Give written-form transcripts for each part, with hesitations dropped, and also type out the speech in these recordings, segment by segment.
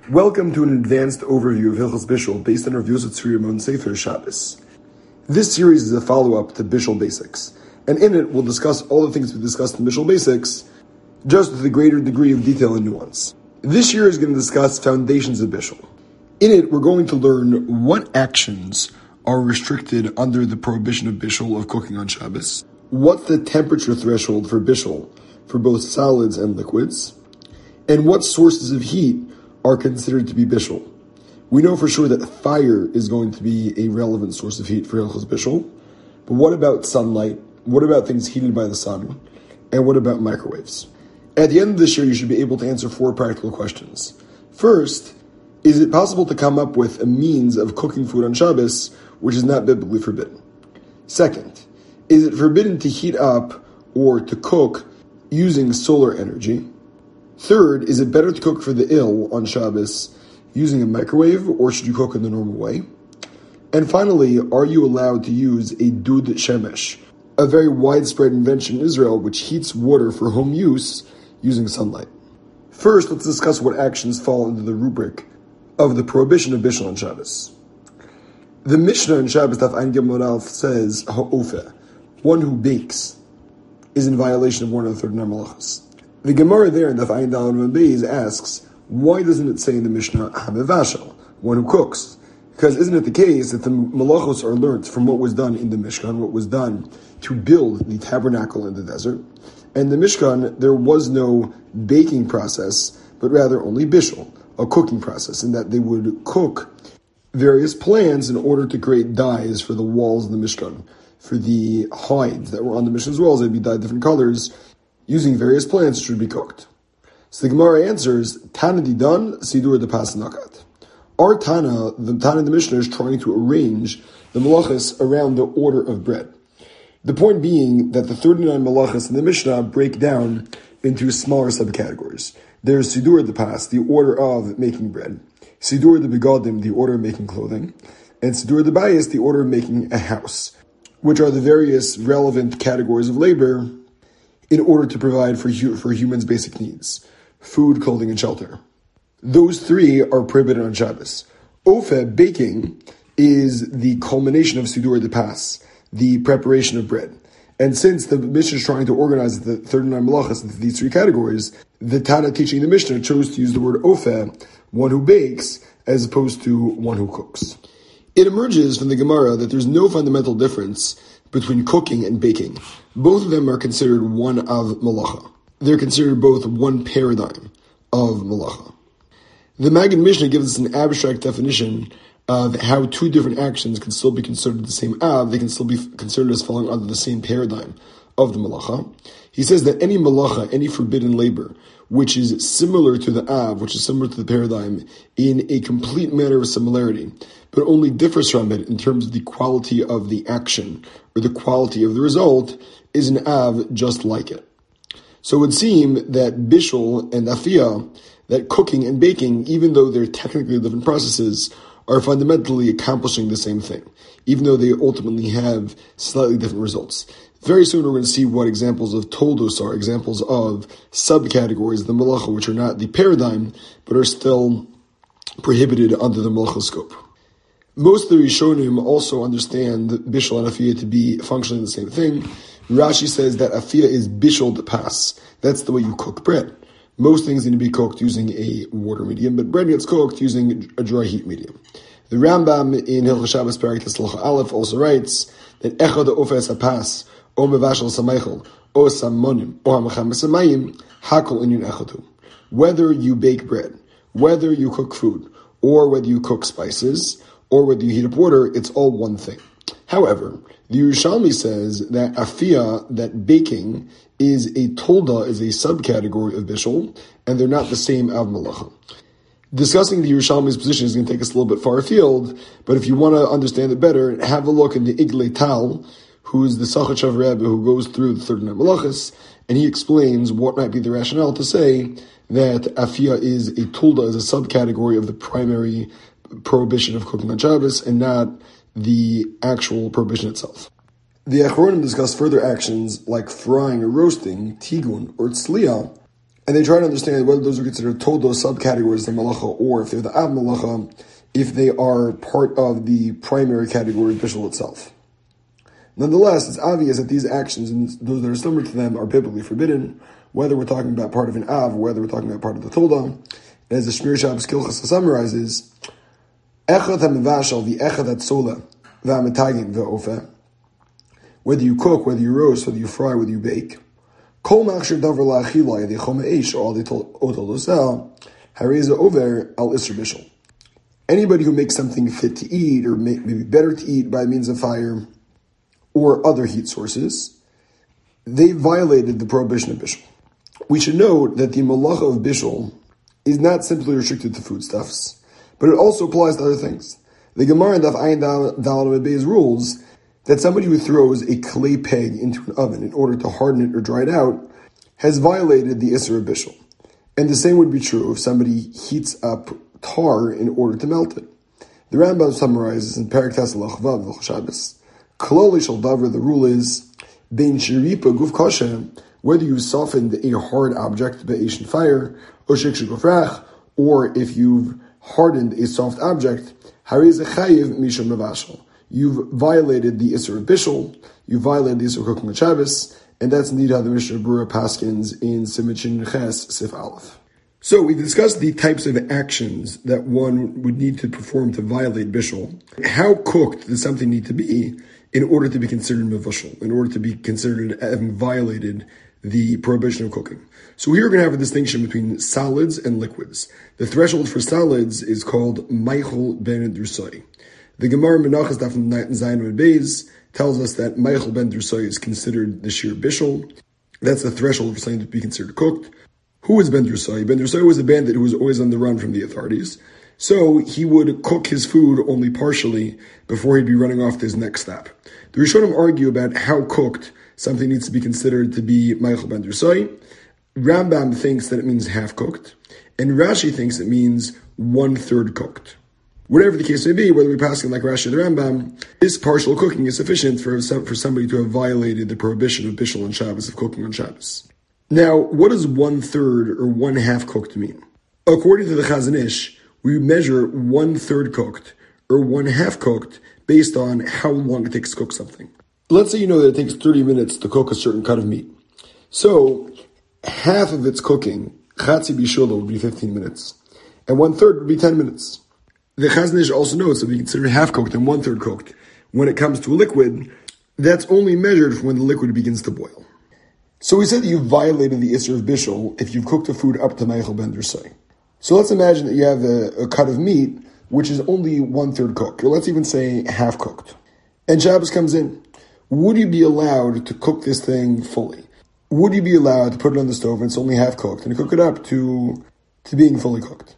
Welcome to an advanced overview of Hilchos Bishul based on reviews of Tzvi Ramon Sefer Shabbos. This series is a follow-up to Bishul Basics, and in it we'll discuss all the things we discussed in Bishul Basics, just with a greater degree of detail and nuance. This year is going to discuss foundations of Bishul. In it, we're going to learn what actions are restricted under the prohibition of Bishul, of cooking on Shabbos, what's the temperature threshold for Bishul for both solids and liquids, and what sources of heat are considered to be Bishul. We know for sure that fire is going to be a relevant source of heat for Hilchos Bishul, but what about sunlight? What about things heated by the sun? And what about microwaves? At the end of this year, you should be able to answer 4 practical questions. First, is it possible to come up with a means of cooking food on Shabbos which is not biblically forbidden? Second, is it forbidden to heat up or to cook using solar energy? Third, is it better to cook for the ill on Shabbos using a microwave, or should you cook in the normal way? And finally, are you allowed to use a dud shemesh, a very widespread invention in Israel which heats water for home use using sunlight? First, let's discuss what actions fall under the rubric of the prohibition of Bishul on Shabbos. The Mishnah in Shabbos Daf Ein Gimel Aleph says, ha'ofeh, one who bakes, is in violation of one of the 39 malachos. The Gemara there in Daf Ein Daled Amud Beis asks, why doesn't it say in the Mishnah, hamevashel, one who cooks? Because isn't it the case that the malachos are learnt from what was done in the Mishkan, what was done to build the tabernacle in the desert? And the Mishkan, there was no baking process, but rather only bishul, a cooking process, in that they would cook various plants in order to create dyes for the walls of the Mishkan. For the hides that were on the Mishkan's walls, they'd be dyed different colors, using various plants should be cooked. So the Gemara answers, Tana didan, sidur de pas nakat. Our Tana, the Tana of the Mishnah, is trying to arrange the malachas around the order of bread. The point being that the 39 malachas in the Mishnah break down into smaller subcategories. There's sidur de pas, the order of making bread, sidur de begadim, the order of making clothing, and sidur de bayis, the order of making a house, which are the various relevant categories of labor in order to provide for humans' basic needs: food, clothing, and shelter. Those 3 are prohibited on Shabbos. Ofeh, baking, is the culmination of Sidur de Pas, the preparation of bread. And since the Mishnah is trying to organize the 39 malachas into these 3 categories, the Tana teaching the Mishnah chose to use the word Ofeh, one who bakes, as opposed to one who cooks. It emerges from the Gemara that there's no fundamental difference between cooking and baking. Both of them are considered one of malacha. They're considered both one paradigm of malacha. The Maggid Mishnah gives us an abstract definition of how 2 different actions can still be considered the same av. They can still be considered as falling under the same paradigm of the malacha. He says that any malacha, any forbidden labor, which is similar to the av, which is similar to the paradigm, in a complete manner of similarity, but only differs from it in terms of the quality of the action or the quality of the result, is an av just like it. So it would seem that bishul and afiyah, that cooking and baking, even though they're technically different processes, are fundamentally accomplishing the same thing, even though they ultimately have slightly different results. Very soon we're going to see what examples of toldos are, examples of subcategories of the malacha, which are not the paradigm, but are still prohibited under the malacha scope. Most of the Rishonim also understand bishul and afiyah to be functionally the same thing. Rashi says that afiyah is bishul de pas. That's the way you cook bread. Most things need to be cooked using a water medium, but bread gets cooked using a dry heat medium. The Rambam in Hilchos Shabbos Perek Tes Aleph also writes that echad ofes hapas o mevashel sameichel o samonim o hamacham b'samayim hakol inyan echadu. Whether you bake bread, whether you cook food, or whether you cook spices, or whether you heat up water, it's all one thing. However, the Yerushalmi says that afiyah, that baking, is a tolda, is a subcategory of bishul, and they're not the same av malacha. Discussing the Yerushalmi's position is going to take us a little bit far afield, but if you want to understand it better, have a look in the Iglei Tal, who is the Sachachav Rebbe who goes through the 39 malachas, and he explains what might be the rationale to say that afiyah is a tolda, is a subcategory of the primary prohibition of cooking on Shabbos, and not the actual prohibition itself. The Achronim discuss further actions like frying or roasting, tigun, or tzliya, and they try to understand whether those are considered todos subcategories of malacha, or if they're the av malacha, if they are part of the primary category of bishul itself. Nonetheless, it's obvious that these actions and those that are similar to them are biblically forbidden, whether we're talking about part of an av or whether we're talking about part of the tolda. As the Shmir Shabbos Kilchas summarizes, Echad HaMevashal v'Echad HaTzola v'Ametagin v'Ofe, whether you cook, whether you roast, whether you fry, whether you bake, Kol Machshir Davar La'achila Yadichom Eish or Otolosel Hareza Over Al Isser Bishul. Anybody who makes something fit to eat, or maybe better to eat by means of fire or other heat sources, they violated the prohibition of bishul. We should note that the malacha of bishul is not simply restricted to foodstuffs, but it also applies to other things. The Gemara in Daf Ayin Daled Beis rules that somebody who throws a clay peg into an oven in order to harden it or dry it out has violated the Isser of bishul. And the same would be true if somebody heats up tar in order to melt it. The Rambam summarizes in Perek Tes Vav Hilchos Shabbos, Kloli Shel Davar, the rule is, Bein Shiripa Guf Kosher, whether you softened a hard object by Asian fire, or Shik Gufrach, or if you've hardened a soft object, Hariz Chayiv Mishum Mavashal. You've violated the Isser of Bishul, you violated the Isser of cooking on Shabbos, and that's indeed how the Mishnah Berurah paskins in Simichin Ches Sif Aleph. So we've discussed the types of actions that one would need to perform to violate Bishul. How cooked does something need to be in order to be considered mevushal, in order to be considered having violated the prohibition of cooking? So here we're going to have a distinction between solids and liquids. The threshold for solids is called Meichel ben Drusai. The Gemara Menachos Daf Zayin Beis tells us that Meichel ben Drusai is considered the sheer bishul. That's the threshold for something to be considered cooked. Who is Ben Drusai? Ben Drusai was a bandit who was always on the run from the authorities. So he would cook his food only partially before he'd be running off to his next stop. The Rishonim argue about how cooked something needs to be considered to be Meichel ben Drusai. Rambam thinks that it means half cooked, and Rashi thinks it means 1/3 cooked. Whatever the case may be, whether we pass it like Rashi or the Rambam, this partial cooking is sufficient for somebody to have violated the prohibition of bishul on Shabbos, of cooking on Shabbos. Now, what does 1/3 or 1/2 cooked mean? According to the Chazon Ish, we measure 1/3 cooked or 1/2 cooked based on how long it takes to cook something. Let's say you know that it takes 30 minutes to cook a certain cut of meat. So, half of its cooking, chatzi bishula, would be 15 minutes, and 1/3 would be 10 minutes. The Chazon Ish also notes that we consider half cooked and 1/3 cooked. When it comes to a liquid, that's only measured from when the liquid begins to boil. So we said that you violated the Isser of Bishul if you've cooked the food up to Meichel ben Drusai. So let's imagine that you have a cut of meat which is only 1/3 cooked, or let's even say half cooked. And Shabbos comes in. Would you be allowed to cook this thing fully? Would you be allowed to put it on the stove and it's only half cooked and cook it up to being fully cooked?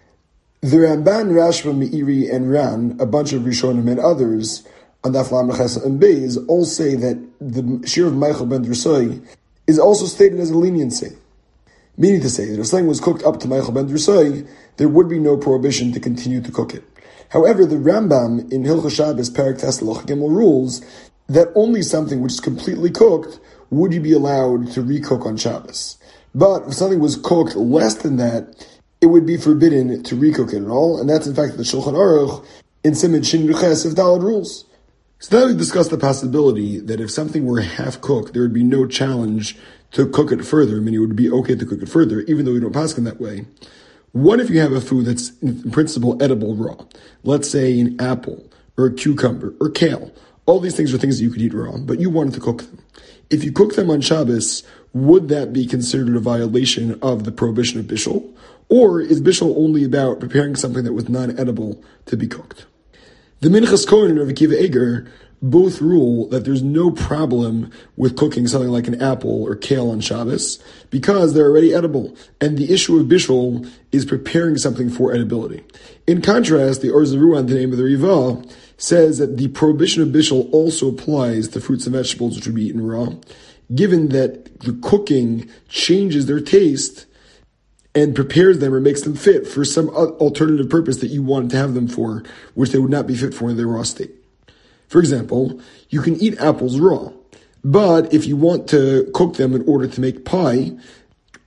The Ramban, Rashba, Meiri, and Ran, a bunch of Rishonim and others, on Daf Lamed Ches and Beis, all say that the Shir of Meichel ben Drusai is also stated as a leniency. Meaning to say that if something was cooked up to Meichel ben Drusai, there would be no prohibition to continue to cook it. However, the Rambam in Hilchos Shabbos Perek Tes Gimel rules that only something which is completely cooked would you be allowed to recook on Shabbos. But if something was cooked less than that, it would be forbidden to recook it at all, and that's in fact the Shulchan Aruch in Simon Shin Ches of Daled rules. So now we discussed the possibility that if something were half cooked, there would be no challenge to cook it further. I mean, it would be okay to cook it further, even though we don't pass in that way. What if you have a food that's in principle edible raw? Let's say an apple, or a cucumber, or kale. All these things are things that you could eat raw, but you wanted to cook them. If you cook them on Shabbos, would that be considered a violation of the prohibition of bishul? Or is bishul only about preparing something that was non-edible to be cooked? The Minchas Kohen and Rav Akiva Eger both rule that there's no problem with cooking something like an apple or kale on Shabbos because they're already edible, and the issue of bishul is preparing something for edibility. In contrast, the Or Zarua, the name of the Riva, says that the prohibition of bishul also applies to fruits and vegetables which would be eaten raw, given that the cooking changes their taste and prepares them or makes them fit for some alternative purpose that you wanted to have them for, which they would not be fit for in their raw state. For example, you can eat apples raw, but if you want to cook them in order to make pie,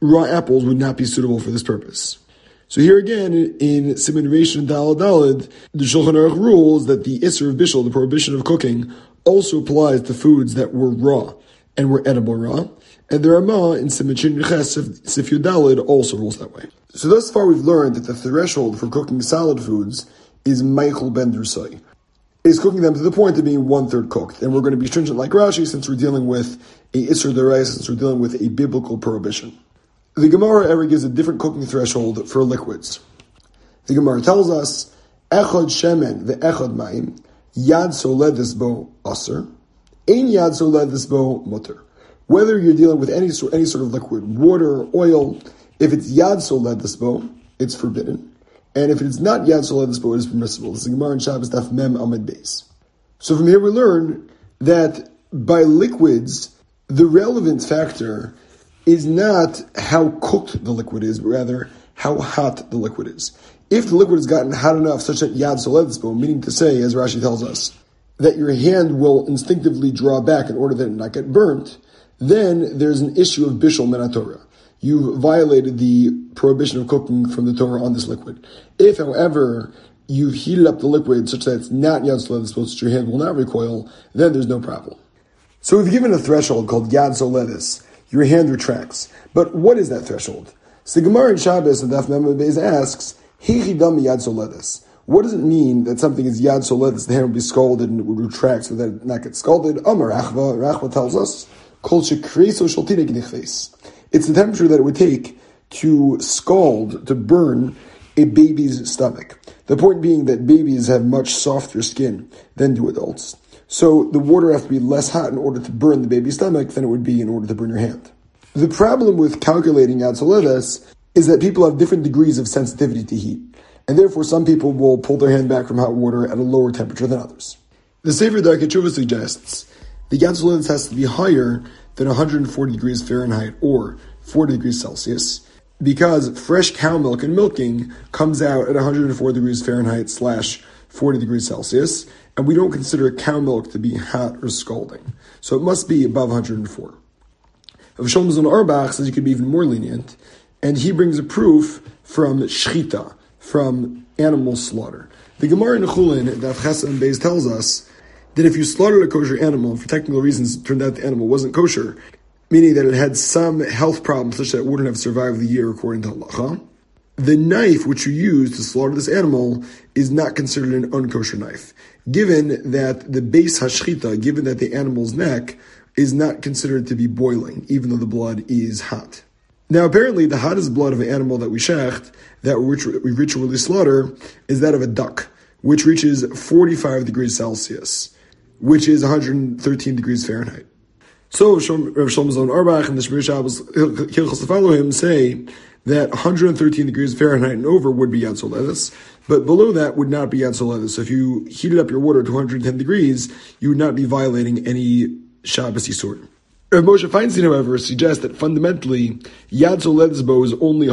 raw apples would not be suitable for this purpose. So here again, in Siman Reish and Daled Daled, the Shulchan Aruch rules that the Isser of Bishul, the prohibition of cooking, also applies to foods that were raw and were edible raw. And the Ramah in Siman Shin Ches Sif Yud Daled also rules that way. So thus far we've learned that the threshold for cooking solid foods is Meichel Ben Drusai. Is cooking them to the point of being 1/3 cooked. And we're going to be stringent like Rashi since we're dealing with a Isser D'Oraisa, since we're dealing with a biblical prohibition. The Gemara ever gives a different cooking threshold for liquids. The Gemara tells us, Echad shemen ve'echad mayim, yad soledis bo aser, ein yad soledis bo mutter. Whether you're dealing with any sort of liquid, water, oil, if it's yad soledis bo, it's forbidden. And if it's not yad soledis bo, it is permissible. This is the Gemara in Shabbos Daf Mem Amid Beis. So from here we learn that by liquids, the relevant factor is not how cooked the liquid is, but rather how hot the liquid is. If the liquid has gotten hot enough such that yad soledis bo, meaning to say, as Rashi tells us, that your hand will instinctively draw back in order that it not get burnt, then there's an issue of bishul min haTorah. You violated the prohibition of cooking from the Torah on this liquid. If, however, you've heated up the liquid such that it's not yad soledis bo, so your hand will not recoil, then there's no problem. So we've given a threshold called yad soledis. Your hand retracts. But what is that threshold? So the Gemara in Shabbos and Daf Mem Beis asks, Hichidam yad soledis. What does it mean that something is yad soledis, the hand will be scalded and it would retract so that it not get scalded? Amar Rachva tells us, Kol shekreiso shaltinek nichves. It's the temperature that it would take to scald, to burn a baby's stomach. The point being that babies have much softer skin than do adults. So the water has to be less hot in order to burn the baby's stomach than it would be in order to burn your hand. The problem with calculating yad soledis is that people have different degrees of sensitivity to heat, and therefore some people will pull their hand back from hot water at a lower temperature than others. The Sefer Darkei Tshuva suggests the yad soledis has to be higher than 140 degrees Fahrenheit or 40 degrees Celsius, because fresh cow milk and milking comes out at 104 degrees Fahrenheit / 40 degrees Celsius, and we don't consider cow milk to be hot or scalding. So it must be above 104. Avshalom Zon Auerbach says you could be even more lenient, and he brings a proof from shchita, from animal slaughter. The Gemara in Chulin, Daf Ches and Beis, tells us that if you slaughtered a kosher animal, and for technical reasons it turned out the animal wasn't kosher, meaning that it had some health problems such that it wouldn't have survived the year according to halacha, the knife which you use to slaughter this animal is not considered an unkosher knife, given that the base hashchita, given that the animal's neck is not considered to be boiling, even though the blood is hot. Now apparently the hottest blood of an animal that we shecht, that we ritually slaughter, is that of a duck, which reaches 45 degrees Celsius, which is 113 degrees Fahrenheit. So Rav Shlomo Zalman Auerbach and the Shmir Shabbos Hilchos to follow him say that 113 degrees Fahrenheit and over would be yad soledis, but below that would not be yad soledis. So if you heated up your water to 110 degrees, you would not be violating any Shabbos Yisur. Rav Moshe Feinstein, however, suggests that fundamentally yad soledis bo is only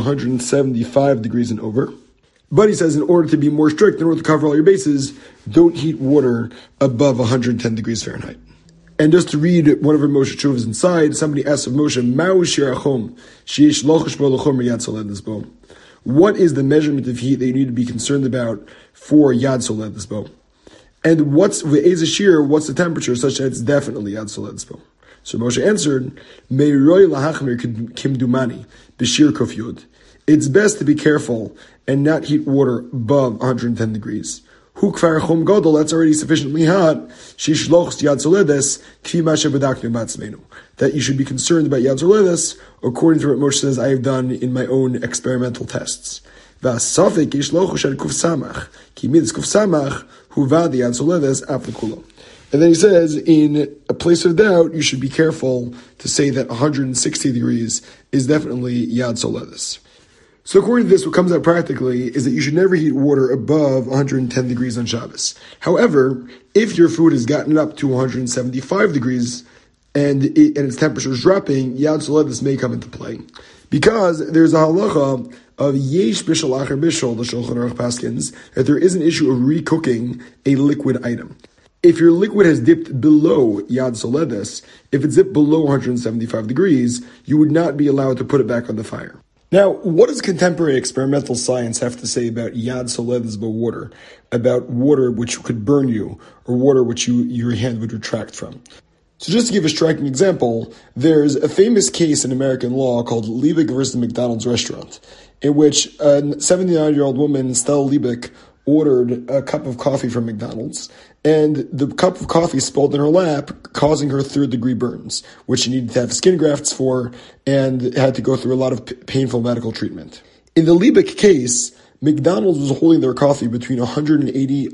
175 degrees and over. But he says in order to be more strict, in order to cover all your bases, don't heat water above 110 degrees Fahrenheit. And just to read one of Rav Moshe Tshuvas inside, somebody asked of Moshe, Ma'u shir achom sheyesh lochash bo l'chomer yad soledis bo. What is the measurement of heat that you need to be concerned about for yad soledis bo? And what's the temperature such that it's definitely yad soledis bo? So Moshe answered, Meiroi lahachmir kimdumani b'shir kof yud. It's best to be careful and not heat water above 110 degrees. Hu kfar chom gadol, that's already sufficiently hot. Shishlochs yad soledis kfi ma shebadaknu batzmenu. That you should be concerned about yad soledis, according to what Moshe says I have done in my own experimental tests. V'asafik yishlochu shel kuf samach ki midas kuf samach hu vad yad soledis aflekulo. And then he says, in a place of doubt, you should be careful to say that 160 degrees is definitely yad soledis. So according to this, what comes out practically is that you should never heat water above 110 degrees on Shabbos. However, if your food has gotten up to 175 degrees and its temperature is dropping, yad soledis may come into play. Because there's a halacha of yesh bishul acher bishul, the Shulchan Aruch paskins, that there is an issue of recooking a liquid item. If your liquid has dipped below Yad Soledes, if it's dipped below 175 degrees, you would not be allowed to put it back on the fire. Now, what does contemporary experimental science have to say about Yad Soledes water, about water which could burn you, or water which your hand would retract from? So just to give a striking example, there's a famous case in American law called Liebig versus McDonald's restaurant, in which a 79-year-old woman, Stella Liebig, ordered a cup of coffee from McDonald's, and the cup of coffee spilled in her lap, causing her third-degree burns, which she needed to have skin grafts for, and had to go through a lot of painful medical treatment. In the Liebig case, McDonald's was holding their coffee between 180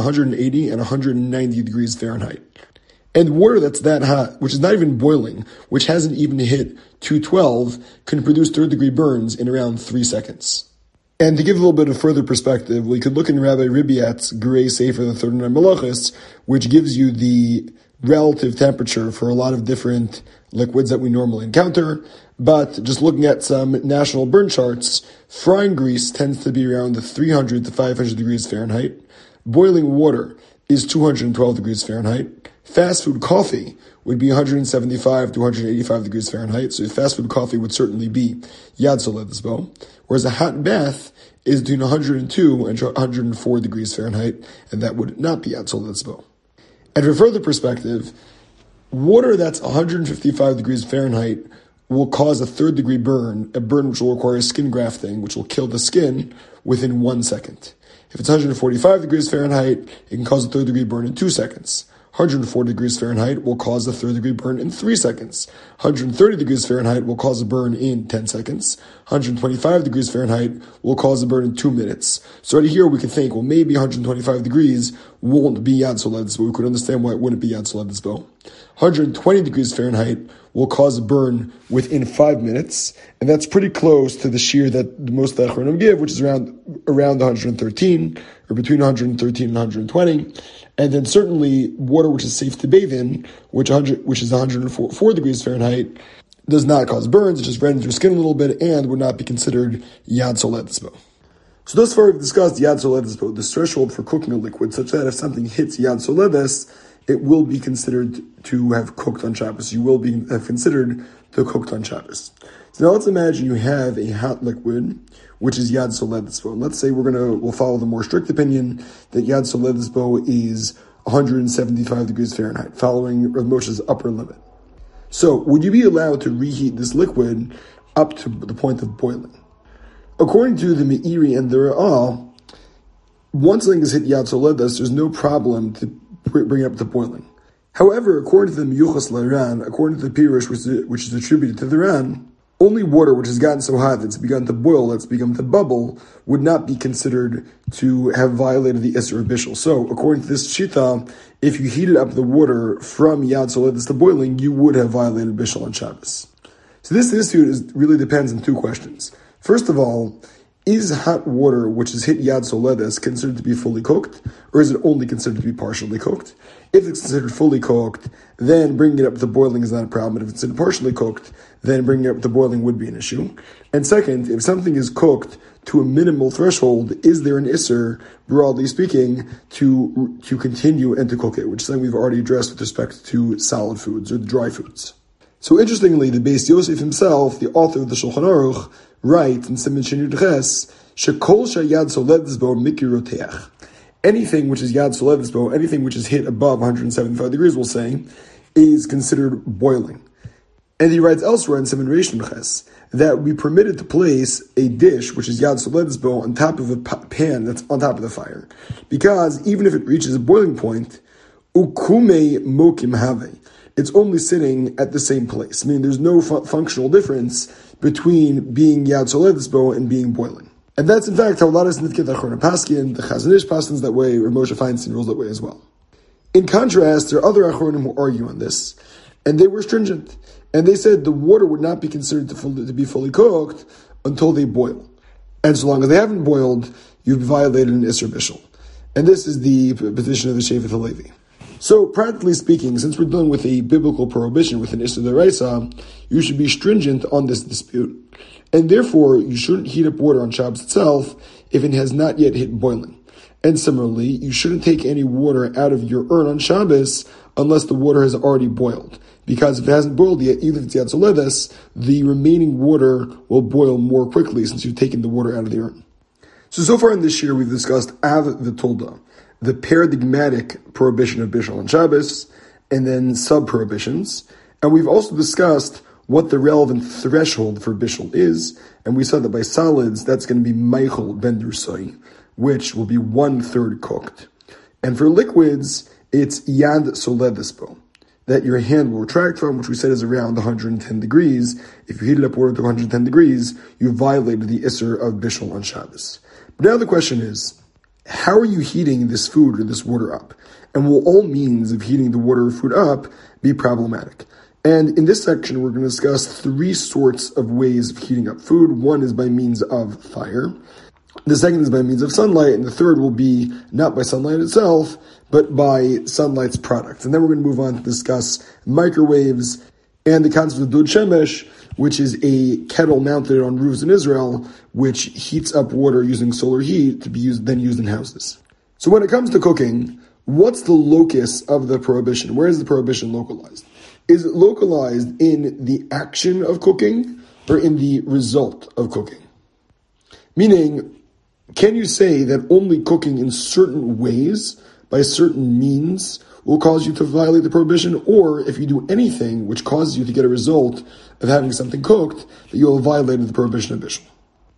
and 190 degrees Fahrenheit. And water that's that hot, which is not even boiling, which hasn't even hit 212, can produce third-degree burns in around 3 seconds. And to give a little bit of further perspective, we could look in Rabbi Ribiat's Gerei Sefer, the 39 Malachos, which gives you the relative temperature for a lot of different liquids that we normally encounter. But just looking at some national burn charts, frying grease tends to be around the 300 to 500 degrees Fahrenheit. Boiling water is 212 degrees Fahrenheit. Fast food coffee would be 175 to 185 degrees Fahrenheit. So fast food coffee would certainly be Yad Soledes Bo. Whereas a hot bath is between 102 and 104 degrees Fahrenheit, and that would not be Yad Soledes Bo. And for further perspective, water that's 155 degrees Fahrenheit will cause a third-degree burn, a burn which will require skin grafting, which will kill the skin within 1 second. If it's 145 degrees Fahrenheit, it can cause a third-degree burn in 2 seconds. 104 degrees Fahrenheit will cause a third-degree burn in 3 seconds. 130 degrees Fahrenheit will cause a burn in 10 seconds. 125 degrees Fahrenheit will cause a burn in 2 minutes. So right here we can think, well, maybe 125 degrees won't be Yad Soledes, but we could understand why it wouldn't be Yad Soledes. 120 degrees Fahrenheit will cause a burn within 5 minutes, and that's pretty close to the shear that most of the Achronim give, which is around 113, or between 113 and 120. And then certainly water which is safe to bathe in, which is 104 degrees Fahrenheit, does not cause burns. It just rends your skin a little bit and would not be considered Yad Soledes Bo. So thus far we've discussed Yad Soledes Bo, the threshold for cooking a liquid, such that if something hits Yad Soledes, it will be considered to have cooked on Shabbos. You will have considered to cooked on Shabbos. So now let's imagine you have a hot liquid, which is Yad Soledes Bo. And let's say we'll follow the more strict opinion that Yad Soledes Bo is 175 degrees Fahrenheit, following Rav Moshe's upper limit. So would you be allowed to reheat this liquid up to the point of boiling? According to the Meiri and the Ra'ah, once something is hit Yad Soledes, there's no problem to bring it up to boiling. However, according to the Miyuchas LaRan, according to the Pirush, which is attributed to the Ran, only water which has gotten so hot that it's begun to boil, that's begun to bubble, would not be considered to have violated the Isser Bishul. So, according to this Shita, if you heated up the water from Yad Soledes to boiling, you would have violated Bishul on Shabbos. So this issue really depends on two questions. First of all, is hot water which is hit Yad Soledes considered to be fully cooked, or is it only considered to be partially cooked? If it's considered fully cooked, then bringing it up to boiling is not a problem. If it's considered partially cooked, then bringing it up to boiling would be an issue. And second, if something is cooked to a minimal threshold, is there an isser, broadly speaking, to continue and to cook it, which is something we've already addressed with respect to solid foods or dry foods. So interestingly, the Beis Yosef himself, the author of the Shulchan Aruch, writes in Siman Shin Yud Ches, Shekol shayad soledes bo mikiroteach. Anything which is Yad Soledes Bo, anything which is hit above 175 degrees, we'll say, is considered boiling. And he writes elsewhere in Siman Reish Ches that we permitted to place a dish, which is Yad Soledes Bo, on top of a pan that's on top of the fire. Because even if it reaches a boiling point, ukume mokim have, it's only sitting at the same place. I mean, there's no functional difference between being Yad Soledes Bo and being boiling. And that's in fact how a lot of significant Achronim Paskin, the Chazon Ish Paskins that way, or Moshe Feinstein rules that way as well. In contrast, there are other Achronim who argue on this, and they were stringent. And they said the water would not be considered to be fully cooked until they boil. And so long as they haven't boiled, you've violated an Isser Bishul. And this is the position of the Shevet HaLevi. So, practically speaking, since we're dealing with a biblical prohibition with an Isser D'Oraisa, you should be stringent on this dispute. And therefore, you shouldn't heat up water on Shabbos itself if it has not yet hit boiling. And similarly, you shouldn't take any water out of your urn on Shabbos unless the water has already boiled. Because if it hasn't boiled yet, even if it's yatzoledes, the remaining water will boil more quickly since you've taken the water out of the urn. So far in this year, we've discussed Av V'Tolda, the paradigmatic prohibition of Bishul on Shabbos, and then sub-prohibitions. And we've also discussed what the relevant threshold for Bishul is, and we said that by solids, that's going to be Meichel Ben Drusai, which will be 1/3 cooked. And for liquids, it's Yad Soledespo, that your hand will retract from, which we said is around 110 degrees. If you heat it up water to 110 degrees, you violated the Isser of Bishul on Shabbos. But now the question is, how are you heating this food or this water up? And will all means of heating the water or food up be problematic? And in this section, we're going to discuss 3 sorts of ways of heating up food. One is by means of fire. The second is by means of sunlight. And the third will be not by sunlight itself, but by sunlight's products. And then we're going to move on to discuss microwaves and the concept of dud shemesh, which is a kettle mounted on roofs in Israel, which heats up water using solar heat to be used in houses. So when it comes to cooking, what's the locus of the prohibition? Where is the prohibition localized? Is it localized in the action of cooking or in the result of cooking? Meaning, can you say that only cooking in certain ways, by certain means, will cause you to violate the prohibition, or if you do anything which causes you to get a result of having something cooked, that you will have violated the prohibition of Bishul?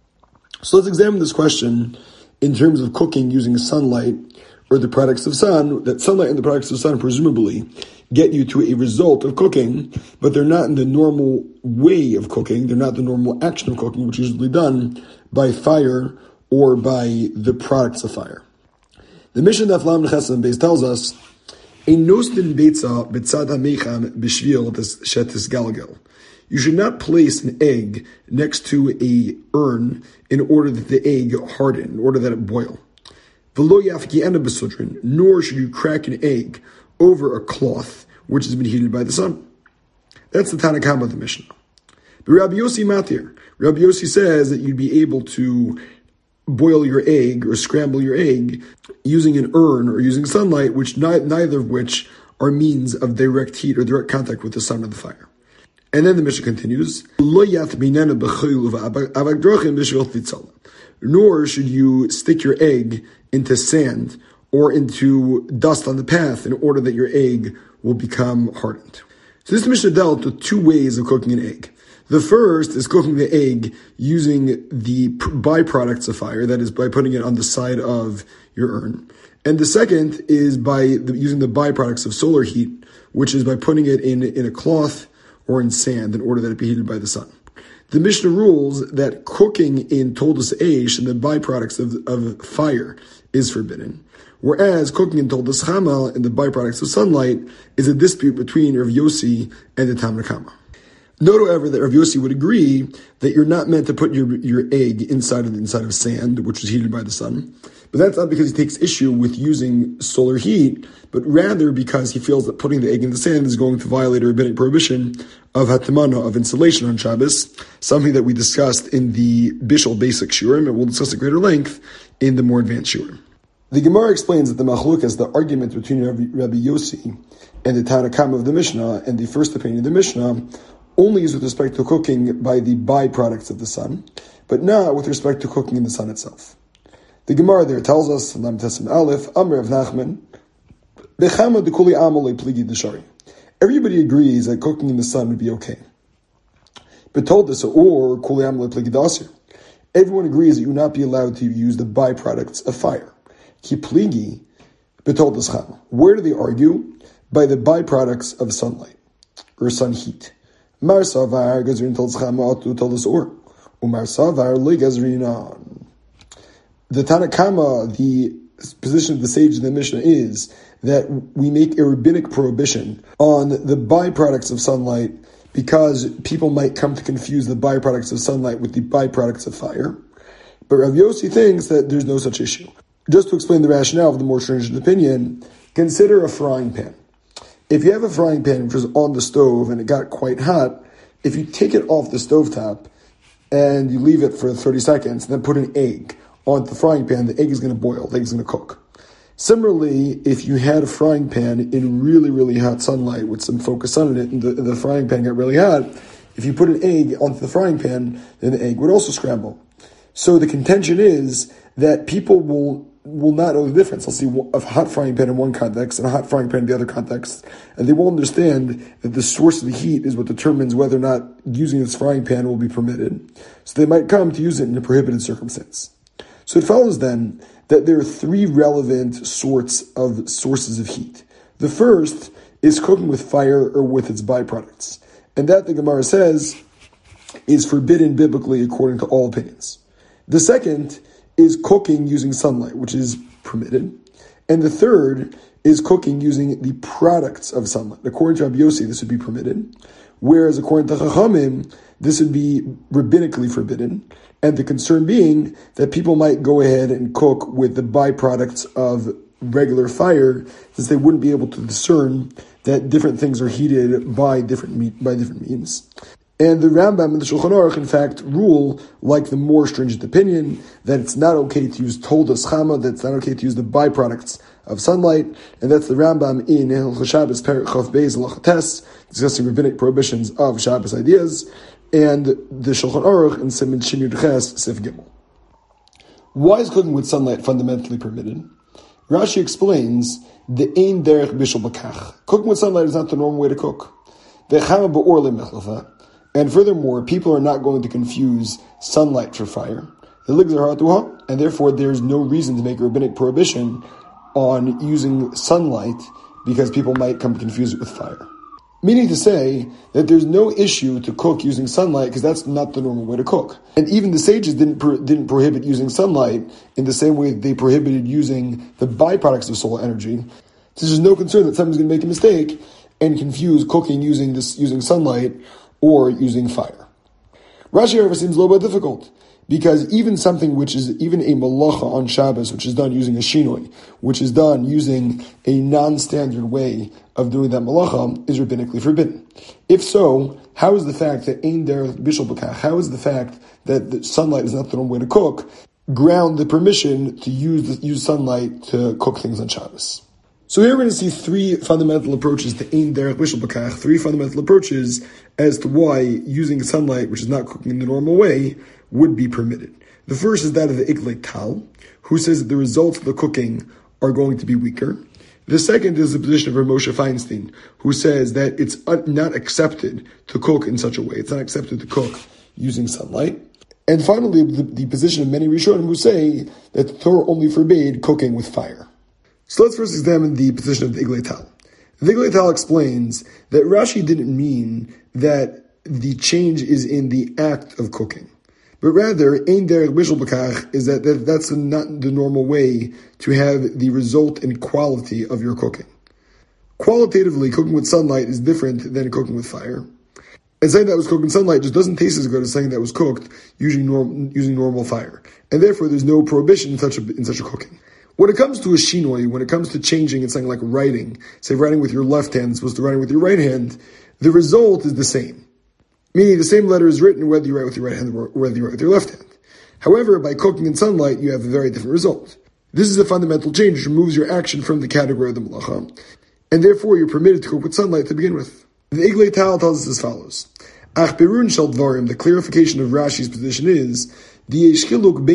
So let's examine this question in terms of cooking using sunlight or the products of sun, that sunlight and the products of sun presumably get you to a result of cooking, but they're not in the normal way of cooking, they're not the normal action of cooking, which is usually done by fire or by the products of fire. The Mishnah Daf Lamed Chesed Beis tells us, "Ein nostin beitza betzad hamecham b'shvil shetis galgal." You should not place an egg next to a urn in order that the egg harden, in order that it boil. V'lo yafki ena b'sudrin, nor should you crack an egg over a cloth which has been heated by the sun. That's the Tanna Kama of the Mishnah. But Rabbi Yossi Matir, Rabbi Yossi says that you'd be able to boil your egg or scramble your egg using an urn or using sunlight, which neither of which are means of direct heat or direct contact with the sun or the fire. And then the Mishnah continues, nor should you stick your egg into sand or into dust on the path in order that your egg will become hardened. So this Mishnah dealt with 2 ways of cooking an egg. The first is cooking the egg using the byproducts of fire, that is by putting it on the side of your urn. And the second is by using the byproducts of solar heat, which is by putting it in a cloth or in sand in order that it be heated by the sun. The Mishnah rules that cooking in Toldos Eish and the byproducts of fire is forbidden, whereas cooking in Toldos Chama and the byproducts of sunlight is a dispute between Rav Yossi and the Tanna Kama. Note, however, that Rav Yossi would agree that you're not meant to put your egg inside of sand, which is heated by the sun. But that's not because he takes issue with using solar heat, but rather because he feels that putting the egg in the sand is going to violate a rabbinic prohibition of hatamana, of insulation on Shabbos, something that we discussed in the Bishul basic shiurim, and we'll discuss at greater length in the more advanced shiurim. The Gemara explains that the machlukas, the argument between Rabbi Yossi and the Tanna Kama of the Mishnah, and the first opinion of the Mishnah, only is with respect to cooking by the byproducts of the sun, but not with respect to cooking in the sun itself. The Gemara there tells us, Lam Tessim Aleph, Amr of Nachman, Bechama dekuli amole pligi deshari. Everybody agrees that cooking in the sun would be okay. But told this, or kuli amole pligi dasir. Everyone agrees that you will not be allowed to use the byproducts of fire. Ki pligi, but told this chama. Where do they argue? By the byproducts of sunlight, or sun heat. Mar savar gazrin told chama atu told us or. Umar savar le gazrinan. The Tanna Kama, the position of the sage in the Mishnah is that we make a rabbinic prohibition on the byproducts of sunlight because people might come to confuse the byproducts of sunlight with the byproducts of fire. But Rav Yossi thinks that there's no such issue. Just to explain the rationale of the more stringent opinion, consider a frying pan. If you have a frying pan which was on the stove and it got quite hot, if you take it off the stovetop and you leave it for 30 seconds and then put an egg onto the frying pan, the egg is going to boil, the egg is going to cook. Similarly, if you had a frying pan in really, really hot sunlight with some focus sun in it, and the frying pan got really hot, if you put an egg onto the frying pan, then the egg would also scramble. So the contention is that people will not know the difference. They'll see a hot frying pan in one context and a hot frying pan in the other context, and they won't understand that the source of the heat is what determines whether or not using this frying pan will be permitted. So they might come to use it in a prohibited circumstance. So it follows then that there are three relevant sources of heat. The first is cooking with fire or with its byproducts. And that, the Gemara says, is forbidden biblically according to all opinions. The second is cooking using sunlight, which is permitted. And the third is cooking using the products of sunlight. According to Rabbi Yossi, this would be permitted. Whereas according to Chachamim, this would be rabbinically forbidden. And the concern being that people might go ahead and cook with the byproducts of regular fire, since they wouldn't be able to discern that different things are heated by different means. And the Rambam and the Shulchan Aruch, in fact, rule, like the more stringent opinion, that it's not okay to use toldas chama, that it's not okay to use the byproducts of sunlight, and that's the Rambam in Hilchos Shabbos Perek Chof Beis Halacha Tes, discussing rabbinic prohibitions of Shabbos ideas, and the Shulchan Aruch in Siman Shin Yud Ches Sif Gimel. Why is cooking with sunlight fundamentally permitted? Rashi explains the ein derech bishul bakach. Cooking with sunlight is not the normal way to cook. And furthermore, people are not going to confuse sunlight for fire. And therefore, there's no reason to make a rabbinic prohibition on using sunlight because people might come to confuse it with fire. Meaning to say that there's no issue to cook using sunlight because that's not the normal way to cook. And even the sages didn't prohibit using sunlight in the same way that they prohibited using the byproducts of solar energy. So there's no concern that someone's going to make a mistake and confuse cooking using sunlight or using fire. Rashi, however, seems a little bit difficult, because even something which is even a malacha on Shabbos, which is done using a shinoi, which is done using a non-standard way of doing that malacha, is rabbinically forbidden. If so, how is the fact that ein derech bishul bakach, how is the fact that the sunlight is not the normal way to cook, ground the permission to use sunlight to cook things on Shabbos? So here we're going to see three fundamental approaches to ein derech bishul bakach, three fundamental approaches as to why using sunlight, which is not cooking in the normal way, would be permitted. The first is that of the Iglei Tal, who says that the results of the cooking are going to be weaker. The second is the position of Rav Moshe Feinstein, who says that it's not accepted to cook in such a way. It's not accepted to cook using sunlight. And finally, the position of many Rishonim who say that the Torah only forbade cooking with fire. So let's first examine the position of the Iglei Tal. The Iglei Tal explains that Rashi didn't mean that the change is in the act of cooking, but rather, ein derech bishul bakach is that's not the normal way to have the result and quality of your cooking. Qualitatively, cooking with sunlight is different than cooking with fire. And saying that was cooked in sunlight just doesn't taste as good as saying that was cooked using normal fire. And therefore, there's no prohibition in such a cooking. When it comes to a shinoi, when it comes to changing in something like writing, say writing with your left hand as opposed to writing with your right hand, the result is the same. Meaning the same letter is written whether you write with your right hand or whether you write with your left hand. However, by cooking in sunlight, you have a very different result. This is a fundamental change which removes your action from the category of the malacha, and therefore you're permitted to cook with sunlight to begin with. The Iglei Tal tells us as follows. Ach berun shel dvarim, the clarification of Rashi's position is, there's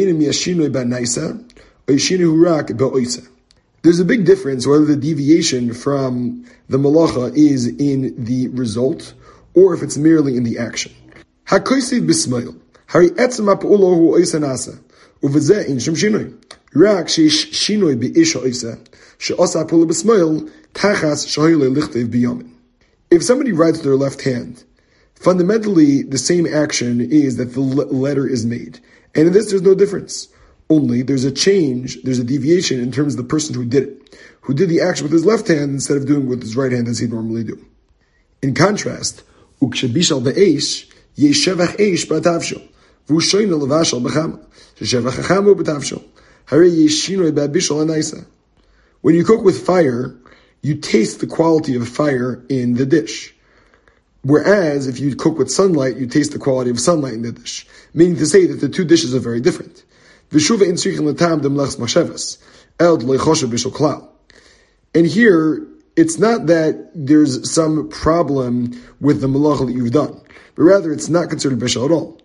a big difference whether the deviation from the malacha is in the result or if it's merely in the action. HaKosev b'smayil, hari etzem ha'pa'ulo hu oisa nasa, uvazeh in shem shinoi. Rak sheish shinoi be'isha oisa, she'osa ha'pa'ulo b'smayil, tachas shahile lichtev biyamin. If somebody writes with their left hand, fundamentally the same action is that the letter is made. And in this there's no difference. Only there's a change, there's a deviation in terms of the person who did it, who did the action with his left hand instead of doing it with his right hand as he'd normally do. In contrast, ukshebishal be'esh, yeshevach eish b'atavshel, v'ushoyna levashal b'chama, sheshevach hachamo b'atavshel, hare yeshinoi b'abishal anaisa. When you cook with fire, you taste the quality of fire in the dish. Whereas, if you cook with sunlight, you taste the quality of sunlight in the dish. Meaning to say that the two dishes are very different. And here, it's not that there's some problem with the malacha that you've done, but rather it's not considered bishul at all.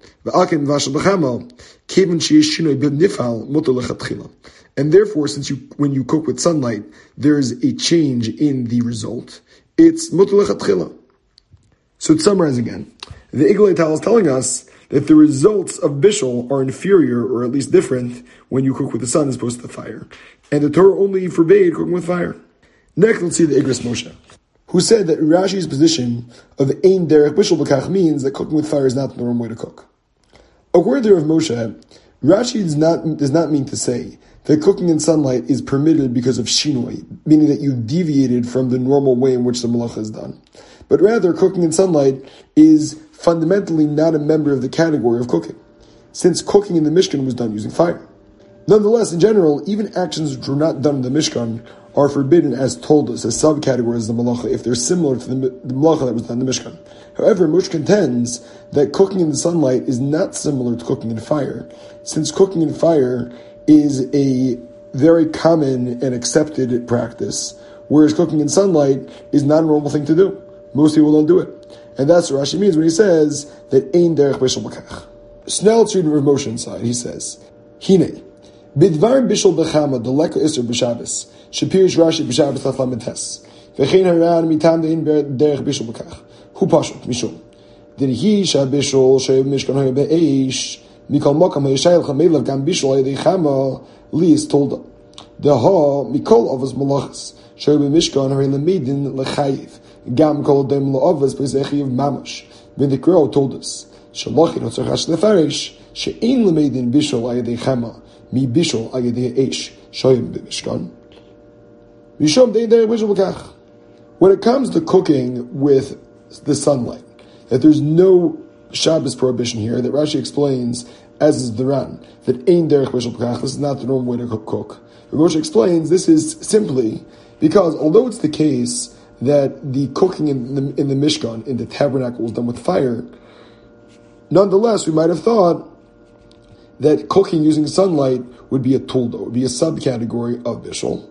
And therefore, when you cook with sunlight, there's a change in the result. It's mutar lechatchila. So to summarize again, the Iglei Tal is telling us that the results of bishul are inferior, or at least different, when you cook with the sun as opposed to the fire. And the Torah only forbade cooking with fire. Next, let's see the Igros Moshe, who said that Rashi's position of ein derech bishul b'kach means that cooking with fire is not the normal way to cook. According to Rav Moshe, Rashi does not mean to say that cooking in sunlight is permitted because of shinoi, meaning that you've deviated from the normal way in which the malacha is done. But rather, cooking in sunlight is fundamentally not a member of the category of cooking, since cooking in the Mishkan was done using fire. Nonetheless, in general, even actions which were not done in the Mishkan are forbidden as told us, as subcategories of the malacha, if they're similar to the malacha that was done in the Mishkan. However, Moshe contends that cooking in the sunlight is not similar to cooking in fire, since cooking in fire is a very common and accepted practice, whereas cooking in sunlight is not a normal thing to do. Most people don't do it. And that's what Rashi means when he says that ein derech bishul b'kach. So now let's read Rav Moshe inside. He says, Hine, bidvar bishul b'chama deleka iser b'shabbos, shapirish Rashi b'shabbos laflamed tes, v'chein haran mitam de'ein derech bishul b'kach. Hu pashut, mishum. Did he shabishul she'ev mishkan ha'yeh be'eish, mikol mokam ha'yishayel chamelav gam bishul ha'yeh chama, li is told him. Deha mikol avos malachas, she'ev mishkan ha'yeh lemedin lechayiv, gam kol dem la'avos b'zechiv mamash. When the Qur'an told us, Shalach in Otzarchash lefarish, she'ein lemedin bishul ha'yeh chama, mi bishul ha'yeh eish, shoyim b'mishkan. Mishum de'ein derech bishul b'kach. When it comes to cooking with the sunlight, that there's no Shabbos prohibition here, that Rashi explains, as is the Ran, that ein derech bishul b'kach, this is not the normal way to cook. Rashi explains this is simply because, although it's the case that the cooking in the Mishkan, in the tabernacle, was done with fire, nonetheless, we might have thought that cooking using sunlight would be a tuldo, would be a subcategory of bishul,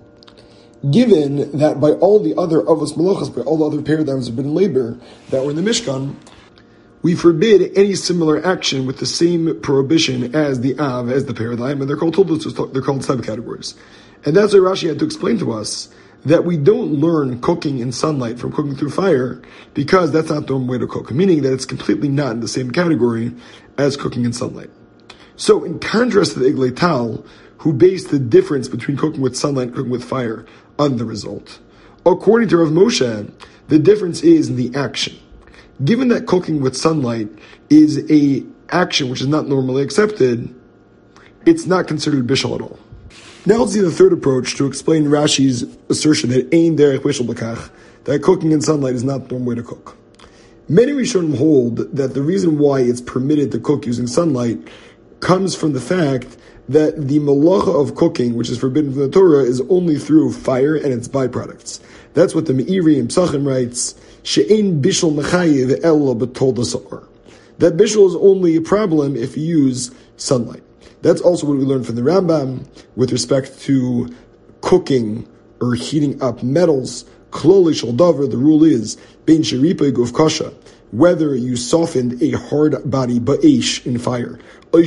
given that by all the other avos malachas, by all the other paradigms of forbidden labor that were in the Mishkan, we forbid any similar action with the same prohibition as the av, as the paradigm, and they're called tuldos, they're called subcategories. And that's why Rashi had to explain to us that we don't learn cooking in sunlight from cooking through fire, because that's not the way to cook, meaning that it's completely not in the same category as cooking in sunlight. So in contrast to the Iglei Tal, who based the difference between cooking with sunlight and cooking with fire on the result, according to Rav Moshe, the difference is in the action. Given that cooking with sunlight is a action which is not normally accepted, it's not considered bishul at all. Now let's see the third approach to explain Rashi's assertion that ein derech bishul b'kach, that cooking in sunlight is not the normal way to cook. Many Rishonim hold that the reason why it's permitted to cook using sunlight comes from the fact that the malacha of cooking, which is forbidden from the Torah, is only through fire and its byproducts. That's what the Meiri in Psachim writes, she'ein bishul mechayiv ela b'tol dasar. That bishul is only a problem if you use sunlight. That's also what we learned from the Rambam with respect to cooking or heating up metals. Kloli shel davar, the rule is, bein sheripa guf kasha, whether you softened a hard body ba'esh in fire, or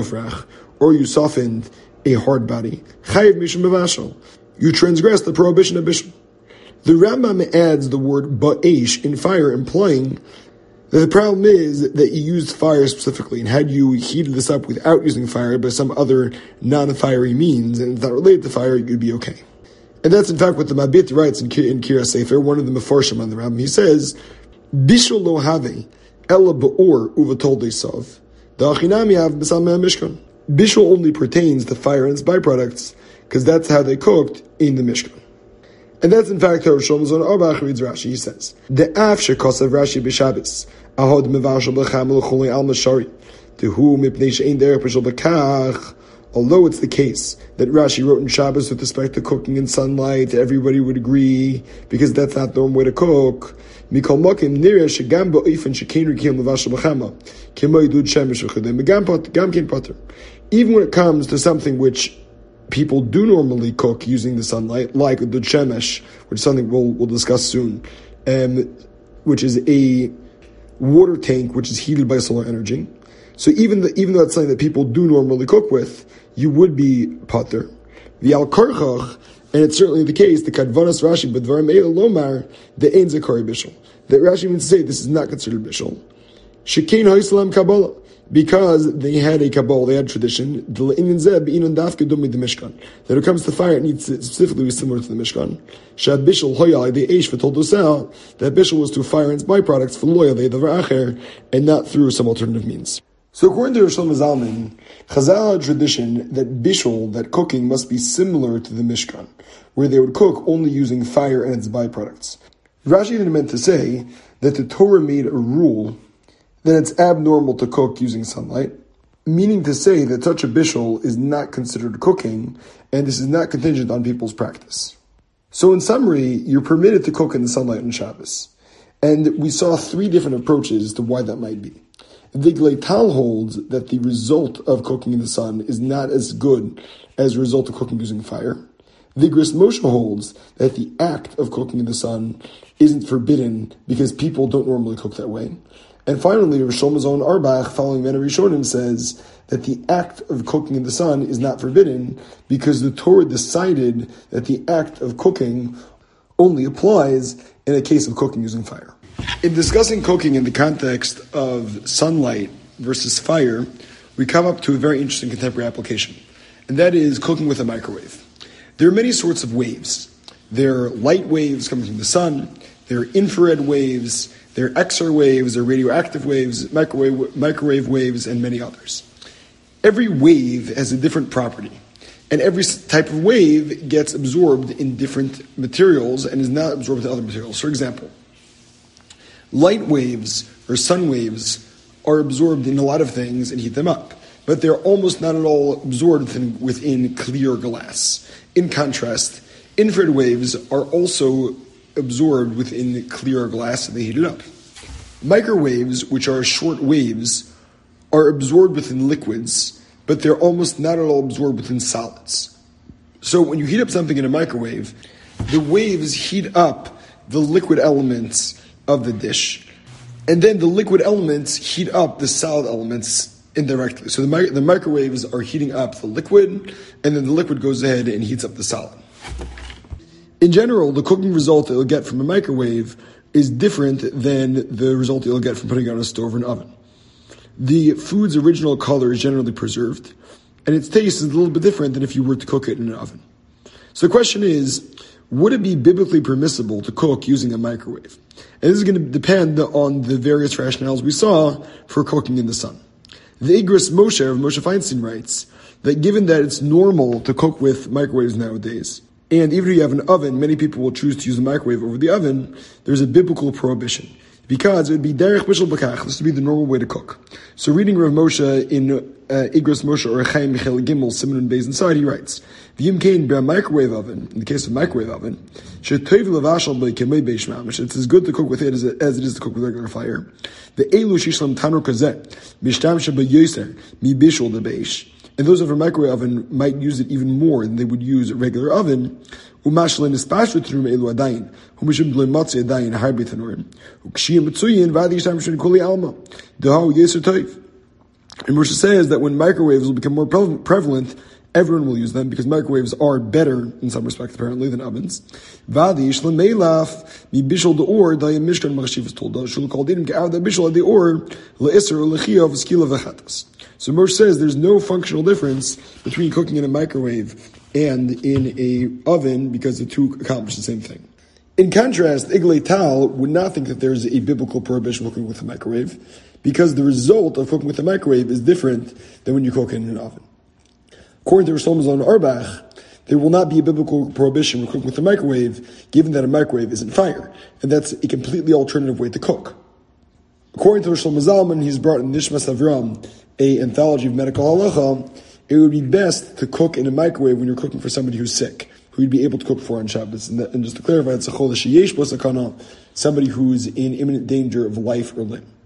you softened a hard body, chayiv mishum b'vashal, you transgressed the prohibition of bishul. The Rambam adds the word ba'esh in fire, implying that the problem is that you used fire specifically, and had you heated this up without using fire by some other non-fiery means, and it's not related to fire, you'd be okay. And that's in fact what the Mabit writes in Kira Sefer, one of the Mefarshim on the Rambam. He says, Bishul lo have ela ba'or uvatol desav, da'achinami have b'sam mishkan. Bishul only pertains to fire and its byproducts, because that's how they cooked in the Mishkan. And that's in fact how Shlomo Zon Auerbach reads Rashi. He says, "The af shekosav Rashi b'Shabbos ahod mevashal b'cham l'chulei al mashari tehu mipnei she'ein derech b'shul b'kach." Although it's the case that Rashi wrote in Shabbos with respect to cooking in sunlight, everybody would agree because that's not the normal way to cook. Mikol mokim nireh shegam ba'ofen shekein rikim levashal b'chama kemo yidud shemesh v'chudei megam ken potter. even when it comes to something which people do normally cook using the sunlight, like the shemesh, which is something we'll discuss soon, which is a water tank which is heated by solar energy. So even though that's something that people do normally cook with, you would be pater. The al karchach, and it's certainly the case, the kadvanas Rashi, but dvarim lomar, the ein zakari bishul. That Rashi means to say this is not considered bishul. Shekein ha'islam kabbalah, because they had a kabbalah, they had tradition. That when it comes to fire, it needs to specifically be similar to the Mishkan. Shad bishul hoya the eish v'toldosah, that bishul was to fire its byproducts for loya the acher, and not through some alternative means. So according to Shlomo Zalman, Chazal had a tradition that bishul, that cooking, must be similar to the Mishkan, where they would cook only using fire and its byproducts. Rashi didn't meant to say that the Torah made a rule that it's abnormal to cook using sunlight, meaning to say that such a bishul is not considered cooking, and this is not contingent on people's practice. So in summary, you're permitted to cook in the sunlight on Shabbos. And we saw 3 different approaches to why that might be. Viglei Tal holds that the result of cooking in the sun is not as good as a result of cooking using fire. Vigris Moshe holds that the act of cooking in the sun isn't forbidden because people don't normally cook that way. And finally, Rosh Shlomo Auerbach, following Mena Rishonim, says that the act of cooking in the sun is not forbidden because the Torah decided that the act of cooking only applies in a case of cooking using fire. In discussing cooking in the context of sunlight versus fire, we come up to a very interesting contemporary application, and that is cooking with a microwave. There are many sorts of waves. There are light waves coming from the sun, there are infrared waves, there are X-ray waves, there are radioactive waves, microwave waves, and many others. Every wave has a different property, and every type of wave gets absorbed in different materials and is not absorbed in other materials. For example, light waves or sun waves are absorbed in a lot of things and heat them up, but they're almost not at all absorbed within clear glass. In contrast, infrared waves are also absorbed within clear glass and they heat it up. Microwaves, which are short waves, are absorbed within liquids, but they're almost not at all absorbed within solids. So when you heat up something in a microwave, the waves heat up the liquid elements of the dish, and then the liquid elements heat up the solid elements indirectly. So the microwaves are heating up the liquid, and then the liquid goes ahead and heats up the solid. In general, the cooking result that you'll get from a microwave is different than the result you'll get from putting it on a stove or an oven. The food's original color is generally preserved, and its taste is a little bit different than if you were to cook it in an oven. So the question is, would it be biblically permissible to cook using a microwave? And this is going to depend on the various rationales we saw for cooking in the sun. The Igros Moshe of Moshe Feinstein writes that given that it's normal to cook with microwaves nowadays, and even if you have an oven, many people will choose to use the microwave over the oven, there's a biblical prohibition. Because it would be derech bishul b'kach, this would be the normal way to cook. So reading Rav Moshe in Igros Moshe or Chaim Michael Gimel, Siman Beis inside, he writes, V'yim kein b'a microwave oven, in the case of microwave oven, she'toiv levashal b'kemei beish mamish, it's as good to cook with it as it is to cook with regular fire. The elu shishlam tanur kazeh, mishtam she'b'yoser, mi bishul the beish. And those of a microwave oven might use it even more than they would use a regular oven. Umashlen ispashru trum elu adayin, humishim b'loy matzi adayin harbi tanurim, ukshiyim mitzuyin v'adi yishtam shen kuli alma, deho yeser toiv. And Moshe says that when microwaves will become more prevalent, everyone will use them because microwaves are better in some respects apparently than ovens. Vadi shlem meilaf mi bishul deor dayim mishkan machshivas told shul called him ge'av da bishul deor le'isr lechiyav skila v'chatas. So Moshe says there's no functional difference between cooking in a microwave and in a oven because the two accomplish the same thing. In contrast, Iglei Tal would not think that there's a biblical prohibition of cooking with a microwave because the result of cooking with a microwave is different than when you cook in an oven. According to Rosh Shlomo Auerbach, there will not be a biblical prohibition for cooking with a microwave given that a microwave isn't fire, and that's a completely alternative way to cook. According to Rosh Shlomo Zalman, he's brought in Nishmas Avram, a anthology of medical halacha, it would be best to cook in a microwave when you're cooking for somebody who's sick, who you'd be able to cook for on Shabbos. And just to clarify, it's a chol sheyesh bo sakana, somebody who's in imminent danger of life or limb.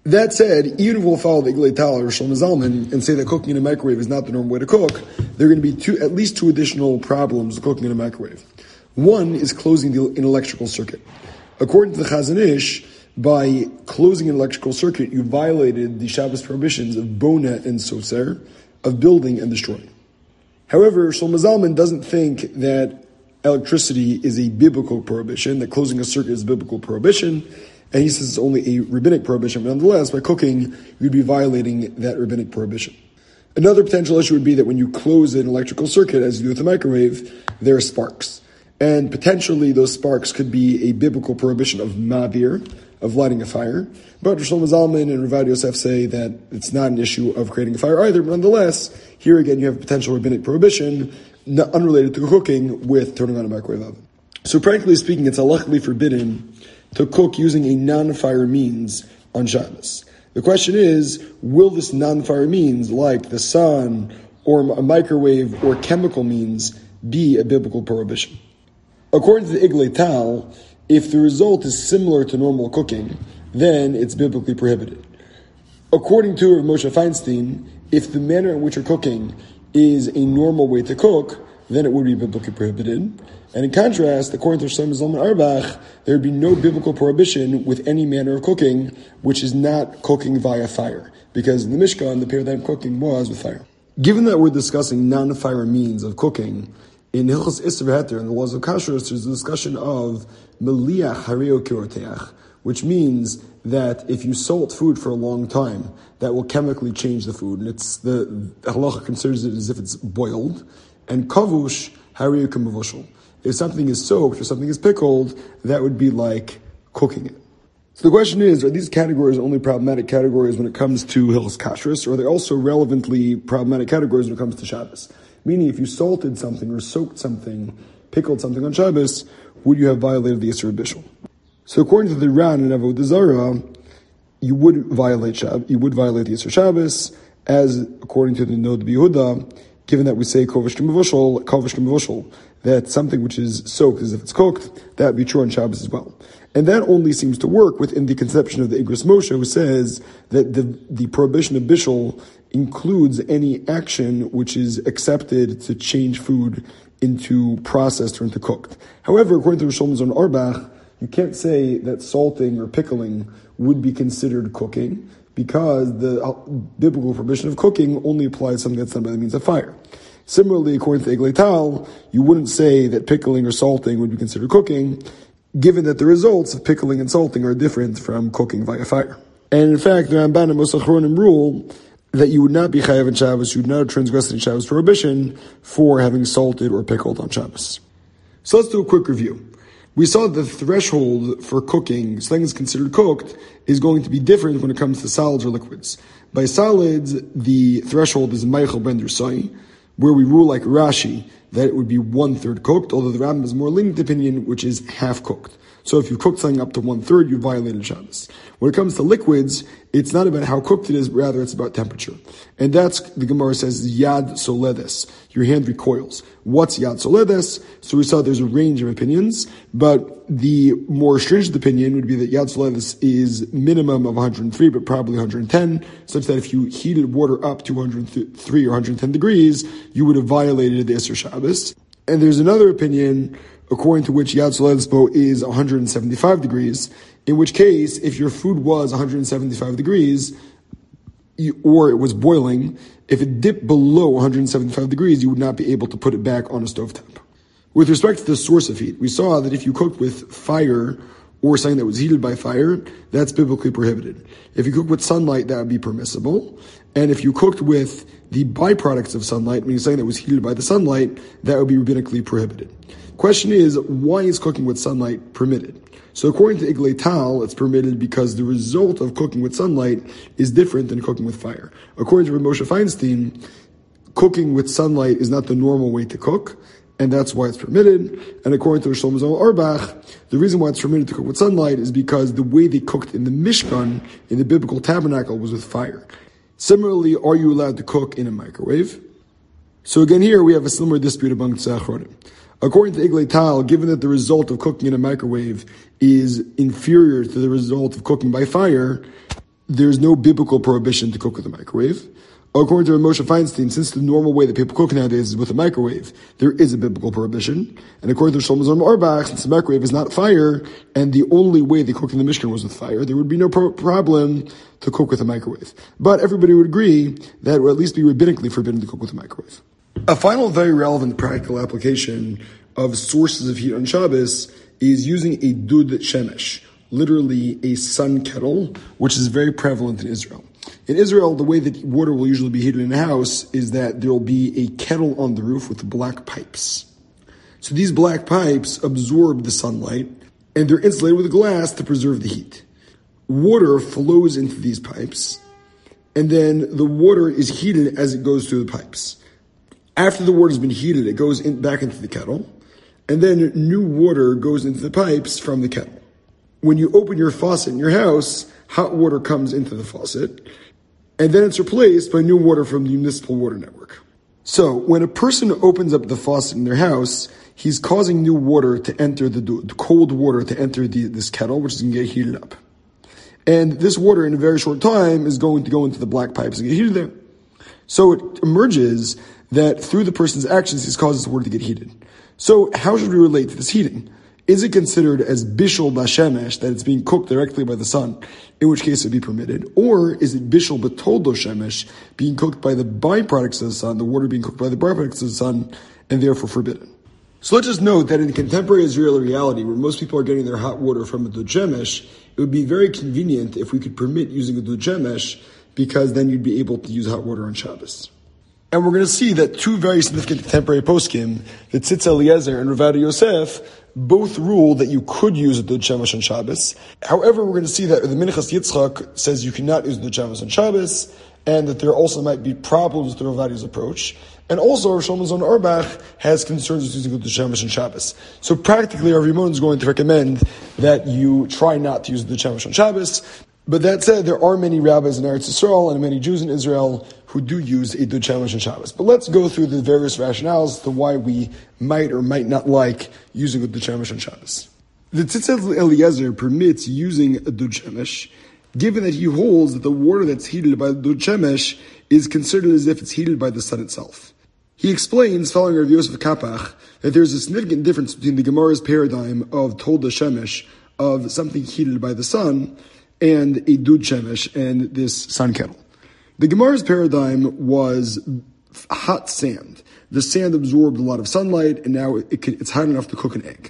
That said, even if we'll follow the Iglei Tal or Shlomo Zalman and say that cooking in a microwave is not the normal way to cook, there are going to be at least two additional problems with cooking in a microwave. One is closing an electrical circuit. According to the Chazon Ish, by closing an electrical circuit, you violated the Shabbos prohibitions of bona and soser, of building and destroying. However, Shlomo Zalman doesn't think that electricity is a biblical prohibition, that closing a circuit is a biblical prohibition, and he says it's only a rabbinic prohibition, but nonetheless, by cooking, you'd be violating that rabbinic prohibition. Another potential issue would be that when you close an electrical circuit, as you do with a microwave, there are sparks. And potentially those sparks could be a biblical prohibition of ma'avir, of lighting a fire. But Shlomo Zalman and Ravad Yosef say that it's not an issue of creating a fire either, but nonetheless, here again you have a potential rabbinic prohibition, unrelated to cooking, with turning on a microwave oven. So practically speaking, it's halachically forbidden to cook using a non-fire means on Shabbos. The question is, will this non-fire means, like the sun, or a microwave, or chemical means, be a biblical prohibition? According to the Iglei Tal, if the result is similar to normal cooking, then it's biblically prohibited. According to Rav Moshe Feinstein, if the manner in which you're cooking is a normal way to cook, then it would be biblically prohibited. And in contrast, according to Shlomo Zalman Auerbach, there would be no biblical prohibition with any manner of cooking which is not cooking via fire. Because in the Mishkan, the paradigm of cooking was with fire. Given that we're discussing non-fire means of cooking, in Hilchos Isser V'Heter, in the laws of Kashrus, there's a discussion of Meliach Hareo Kiroteach, which means that if you salt food for a long time, that will chemically change the food. And it's the halacha considers it as if it's boiled. And Kavush Hareo K'Mevushel. If something is soaked or something is pickled, that would be like cooking it. So the question is, are these categories only problematic categories when it comes to Hilchos Kashrus, or are they also relevantly problematic categories when it comes to Shabbos? Meaning, if you salted something or soaked something, pickled something on Shabbos, would you have violated the Isser Bishul? So according to the Ran and Avodah Zarah, you would violate the Isser Shabbos, as according to the Nod B'Yehuda, given that we say Kovish K'Mevushel, that something which is soaked as if it's cooked, that would be true on Shabbos as well. And that only seems to work within the conception of the Igros Moshe, who says that the prohibition of Bishul includes any action which is accepted to change food into processed or into cooked. However, according to Shlomo Zalman Auerbach, you can't say that salting or pickling would be considered cooking, because the biblical prohibition of cooking only applies to something that's done by the means of fire. Similarly, according to the Iglei Tal, you wouldn't say that pickling or salting would be considered cooking, given that the results of pickling and salting are different from cooking via fire. And in fact, the Ramban and Moshe Achronim rule that you would not be chayav in Shabbos, you would not have transgressed in Shabbos prohibition for having salted or pickled on Shabbos. So let's do a quick review. We saw the threshold for cooking, something is considered cooked, is going to be different when it comes to solids or liquids. By solids, the threshold is Meichel ben Drusai, where we rule like Rashi that it would be 1/3 cooked, although the Rambam is more lenient opinion, which is half cooked. So if you cook something up to 1/3, you violated Shabbos. When it comes to liquids, it's not about how cooked it is, but rather it's about temperature. And that's, the Gemara says, Yad Soledes. Your hand recoils. What's Yad Soledes? So we saw there's a range of opinions, but the more stringent opinion would be that Yad Soledes is minimum of 103, but probably 110, such that if you heated water up to 103 or 110 degrees, you would have violated the Isser Shabbos. And there's another opinion according to which Yad Soledes is 175 degrees, in which case, if your food was 175 degrees, or it was boiling, if it dipped below 175 degrees, you would not be able to put it back on a stovetop. With respect to the source of heat, we saw that if you cooked with fire or something that was heated by fire, that's biblically prohibited. If you cook with sunlight, that would be permissible. And if you cooked with the byproducts of sunlight, meaning something that was heated by the sunlight, that would be rabbinically prohibited. Question is, why is cooking with sunlight permitted? So according to Iglei Tal, it's permitted because the result of cooking with sunlight is different than cooking with fire. According to Rav Moshe Feinstein, cooking with sunlight is not the normal way to cook, and that's why it's permitted. And according to Shlomo Zalman Auerbach, the reason why it's permitted to cook with sunlight is because the way they cooked in the Mishkan, in the biblical tabernacle, was with fire. Similarly, are you allowed to cook in a microwave? So again here, we have a similar dispute among Tzachronim. According to Iglei Tal, given that the result of cooking in a microwave is inferior to the result of cooking by fire, there's no biblical prohibition to cook with a microwave. According to Moshe Feinstein, since the normal way that people cook nowadays is with a microwave, there is a biblical prohibition. And according to Shlomo Zalman Auerbach, since the microwave is not fire, and the only way they cooked in the Mishkan was with fire, there would be no problem to cook with a microwave. But everybody would agree that it would at least be rabbinically forbidden to cook with a microwave. A final very relevant practical application of sources of heat on Shabbos is using a dud shemesh, literally a sun kettle, which is very prevalent in Israel. In Israel, the way that water will usually be heated in a house is that there will be a kettle on the roof with black pipes. So these black pipes absorb the sunlight, and they're insulated with glass to preserve the heat. Water flows into these pipes, and then the water is heated as it goes through the pipes. After the water has been heated, it goes back into the kettle, and then new water goes into the pipes from the kettle. When you open your faucet in your house, hot water comes into the faucet, and then it's replaced by new water from the municipal water network. So, when a person opens up the faucet in their house, he's causing new water to enter the cold water to enter this kettle, which is going to get heated up. And this water, in a very short time, is going to go into the black pipes and get heated there. So it emerges that through the person's actions, he's caused this water to get heated. So how should we relate to this heating? Is it considered as bishul bashemesh, that it's being cooked directly by the sun, in which case it would be permitted? Or is it bishul betoldo shemesh, being cooked by the byproducts of the sun, the water being cooked by the byproducts of the sun, and therefore forbidden? So let's just note that in contemporary Israeli reality, where most people are getting their hot water from a dud shemesh, it would be very convenient if we could permit using a dud shemesh, because then you'd be able to use hot water on Shabbos. And we're going to see that two very significant contemporary poskim, the Tzitz Eliezer and Rav Yosef, both rule that you could use a dud shemesh on Shabbos. However, we're going to see that the Minchas Yitzchak says you cannot use dud shemesh on Shabbos, and that there also might be problems with the Rav Adi's approach. And also, Rav Shlomo Zalman Auerbach has concerns with using dud shemesh on Shabbos. So practically, Rav Yimon is going to recommend that you try not to use dud shemesh on Shabbos. But that said, there are many rabbis in Eretz Yisrael and many Jews in Israel who do use a dud shemesh on Shabbos. But let's go through the various rationales to why we might or might not like using a dud shemesh on Shabbos. The Tzitz Eliezer permits using a dud shemesh, given that he holds that the water that's heated by the dud shemesh is considered as if it's heated by the sun itself. He explains, following Rav Yosef Kapach, that there's a significant difference between the Gemara's paradigm of tolda shemesh, of something heated by the sun, and a dud shemesh, and this sun kettle. The Gemara's paradigm was hot sand. The sand absorbed a lot of sunlight, and now it's hot enough to cook an egg.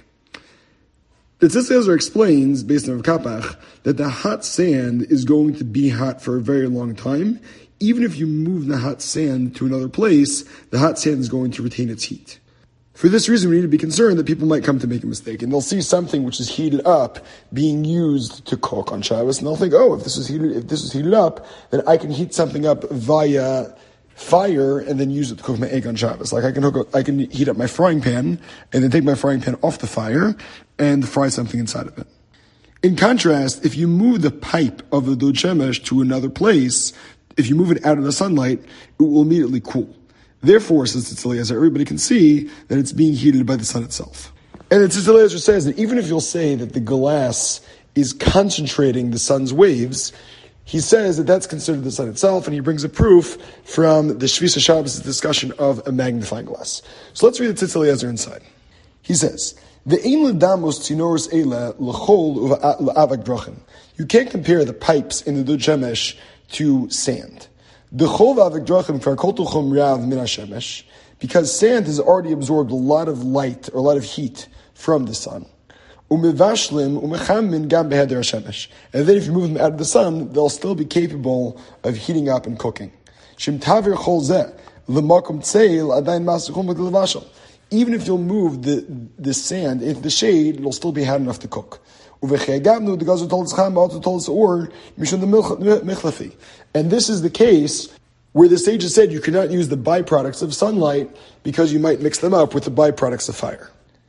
The Tzitz Eliezer explains, based on Rav Kapach, that the hot sand is going to be hot for a very long time. Even if you move the hot sand to another place, the hot sand is going to retain its heat. For this reason, we need to be concerned that people might come to make a mistake, and they'll see something which is heated up being used to cook on Shabbos, and they'll think, oh, if this is heated up, then I can heat something up via fire and then use it to cook my egg on Shabbos. Like I can heat up my frying pan and then take my frying pan off the fire and fry something inside of it. In contrast, if you move the pipe of the dud shemesh to another place, if you move it out of the sunlight, it will immediately cool. Therefore, says Tzitz Eliezer, everybody can see that it's being heated by the sun itself. And the Tzitz Eliezer says that even if you'll say that the glass is concentrating the sun's waves, he says that that's considered the sun itself, and he brings a proof from the Shvisa Shabbos discussion of a magnifying glass. So let's read the Tzitz Eliezer inside. He says, "Ve'ein ledamos tzinoros eila l'chol u'avak drachim." You can't compare the pipes in the dud shemesh to sand. Because sand has already absorbed a lot of light or a lot of heat from the sun. And then if you move them out of the sun, they'll still be capable of heating up and cooking. Even if you'll move the sand into the shade, it'll still be hot enough to cook. And this is the case where the sages said you cannot use the byproducts of sunlight because you might mix them up with the byproducts of fire.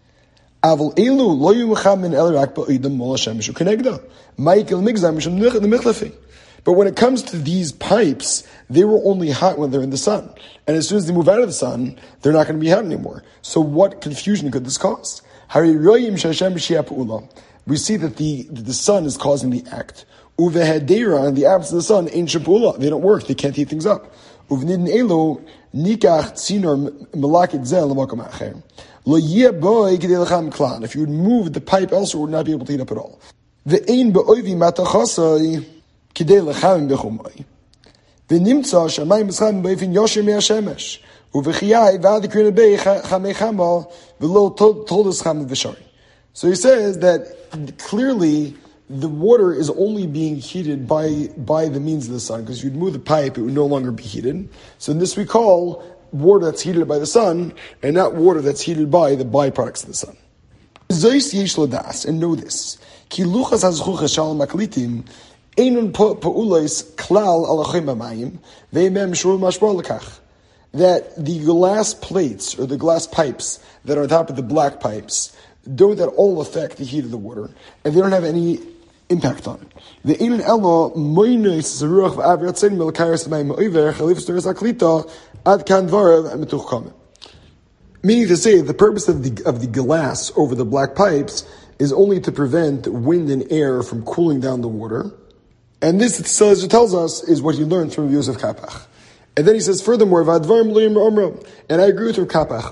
But when it comes to these pipes, they were only hot when they're in the sun. And as soon as they move out of the sun, they're not going to be hot anymore. So what confusion could this cause? We see that the sun is causing the act. Uvehedera, in the absence of the sun, ain shapula. They don't work. They can't heat things up. Uvnidin elo nikach tzinor melakit zel l'makom acher. Lo yeh boy k'dei l'cham klan. If you would move the pipe elsewhere, it would not be able to heat up at all. Ve'ein be'oivi matachasai k'dei l'cham b'chumai. Ve'nimtza shamayim b'scham b'oifin yosher me'ashemesh. Uvechiyai v'ad kriyna bei chamei chamal v'lo toldos cham v'shari. So he says that clearly the water is only being heated by the means of the sun, because you'd move the pipe, it would no longer be heated. So in this we call water that's heated by the sun, and not water that's heated by the byproducts of the sun. Zois yesh lodas, and know this. Ki luchas hazchuchas shalom maklitim, einun pa'ulois klal alachem amayim, ve'emem shur mashbar lekach. That the glass plates, or the glass pipes, that are on top of the black pipes, don't at all affect the heat of the water, and they don't have any impact on it. The Ein Elo Moines Zeruach v'Avirat Sein Melkayres Mayim Oiver Chalif Storis Aklita Ad Kan Dvarav and Metuch Kamen. Meaning to say, the purpose of the glass over the black pipes is only to prevent wind and air from cooling down the water, and this, as it tells us, is what he learned from Yosef Kapach. And then he says, furthermore, and I agree with Rav Kapach.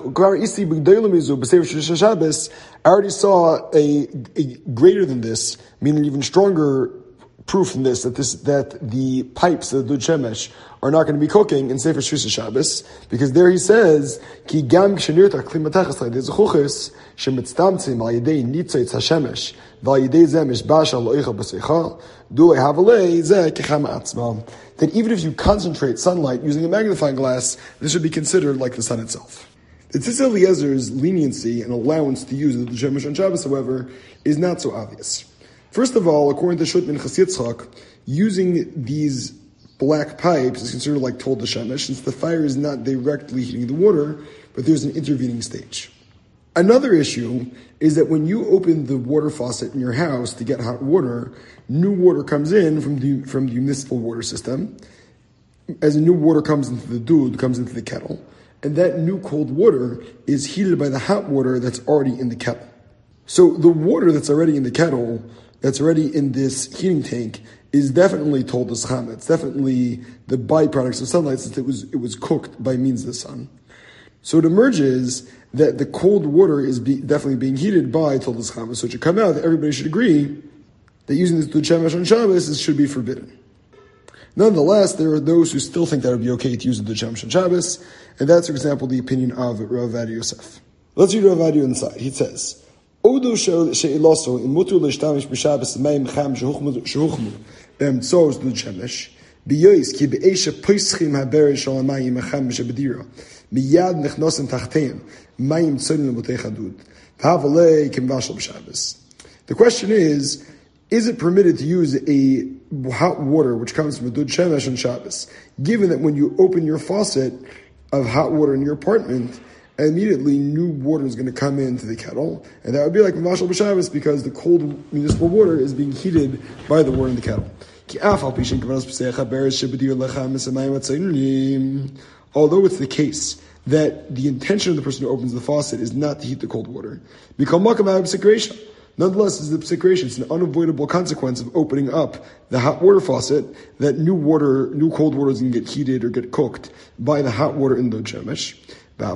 I already saw a greater than this, meaning even stronger proof than this, that the pipes of the Dud Shemesh are not going to be cooking in Sefer Shus Shabbos, because there he says, Ki gam kshenirta klimatachas la'idei zechuches, shemitztamtzim al yedei nitzoitz hashemesh, v'al yedei zemesh basha lo'icha b'seicha, dulei havalei zeh kecham atzma. That even if you concentrate sunlight using a magnifying glass, this should be considered like the sun itself. The Tzitz Eliezer's leniency and allowance to use the Shemesh on Shabbos, however, is not so obvious. First of all, according to Shut Minchas Yitzchak, using these black pipes is considered like Tol Shemesh, since the fire is not directly heating the water, but there's an intervening stage. Another issue is that when you open the water faucet in your house to get hot water, new water comes in from the municipal water system. As the new water comes into the dud, comes into the kettle, and that new cold water is heated by the hot water that's already in the kettle. So the water that's already in the kettle, that's already in this heating tank, is definitely told as cham. It's definitely the byproducts of sunlight, since it was cooked by means of the sun. So it emerges that the cold water is definitely being heated by Toldos Chama. So it should come out that everybody should agree that using this Dud Shemesh on Shabbos should be forbidden. Nonetheless, there are those who still think that it would be okay to use the Dud Shemesh on Shabbos, and that's, for example, the opinion of Rav Ovadia Yosef. Let's read Rav Ovadia inside. He says, Odo she'iloso in mutu l'shtamish b'Shabbos meim cham shehuchmu be'emtzoos Dud Shemesh b'yois ki be'esha poischim haberesh shal hamayim acham b'shebedira miyad nechnosim tachteim mayim tzolim l'motei chadud v'havalei kimvashal b'Shabbos. The question is it permitted to use a hot water which comes from a Dud Shemesh on Shabbos, given that when you open your faucet of hot water in your apartment, immediately new water is going to come into the kettle, and that would be like Mashal B'Shabbos, because the cold municipal water is being heated by the water in the kettle. Although it's the case that the intention of the person who opens the faucet is not to heat the cold water, nonetheless, it's the psikration. It's an unavoidable consequence of opening up the hot water faucet that new cold water is going to get heated or get cooked by the hot water in the Shemesh. And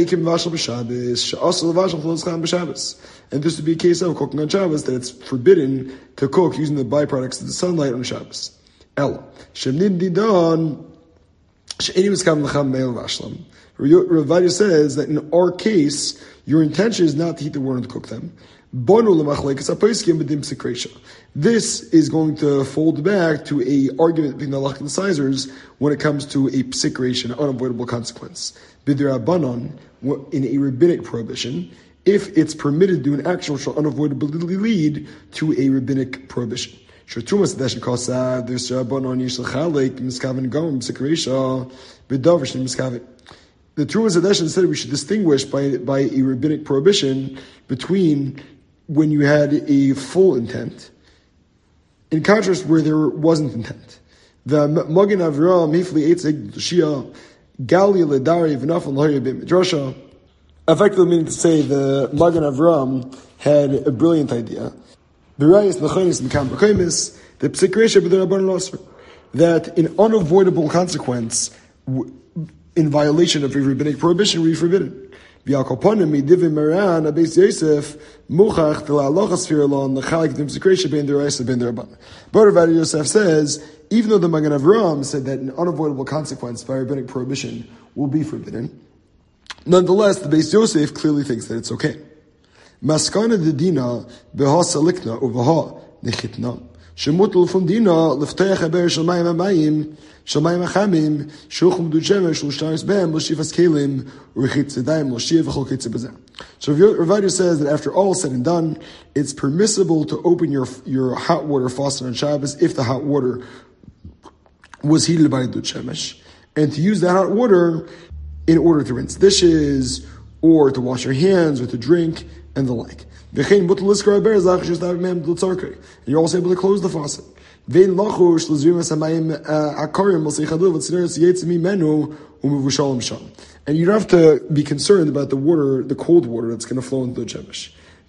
this would be a case of cooking on Shabbos, that it's forbidden to cook using the byproducts of the sunlight on Shabbos. Rav Ovadia says that in our case, your intention is not to heat the water and to cook them. This is going to fold back to a argument between the halakhic incisors when it comes to a psikration, unavoidable consequence. B'dirabanan, in a rabbinic prohibition, if it's permitted to do an action which will unavoidably lead to a rabbinic prohibition. The Trumas Hadeshin said we should distinguish by a rabbinic prohibition between when you had a full intent, in contrast where there wasn't intent. The Magen Avraham Hifli Eitzeg Shia Gali Ledari V'Nafal Lahaya B'Mit Midrasha, effectively meaning to say the Magen Avraham had a brilliant idea. That the psik reisha b'derabbanan asur, that an unavoidable consequence in violation of a rabbinic prohibition would be forbidden. But Rabbi Yosef says, even though the Magen Avraham said that an unavoidable consequence by rabbinic prohibition will be forbidden, nonetheless, the Beis Yosef clearly thinks that it's okay. Maskana de dina beha salikna uvaha nechitna. Shemutel from dina lefteach haber shalmayim amayim shalmayim achamim shuchum duchemesh l'shtayis bem l'shivas kelim u'rechit zedayim l'shiv v'chol kitzibazem. So Rav says that after all is said and done, it's permissible to open your hot water faucet on Shabbos if the hot water was heated by the shemesh, and to use that hot water in order to rinse dishes, or to wash your hands, or to drink, and the like. And you're also able to close the faucet. And you don't have to be concerned about the water, the cold water that's going to flow into the shemesh.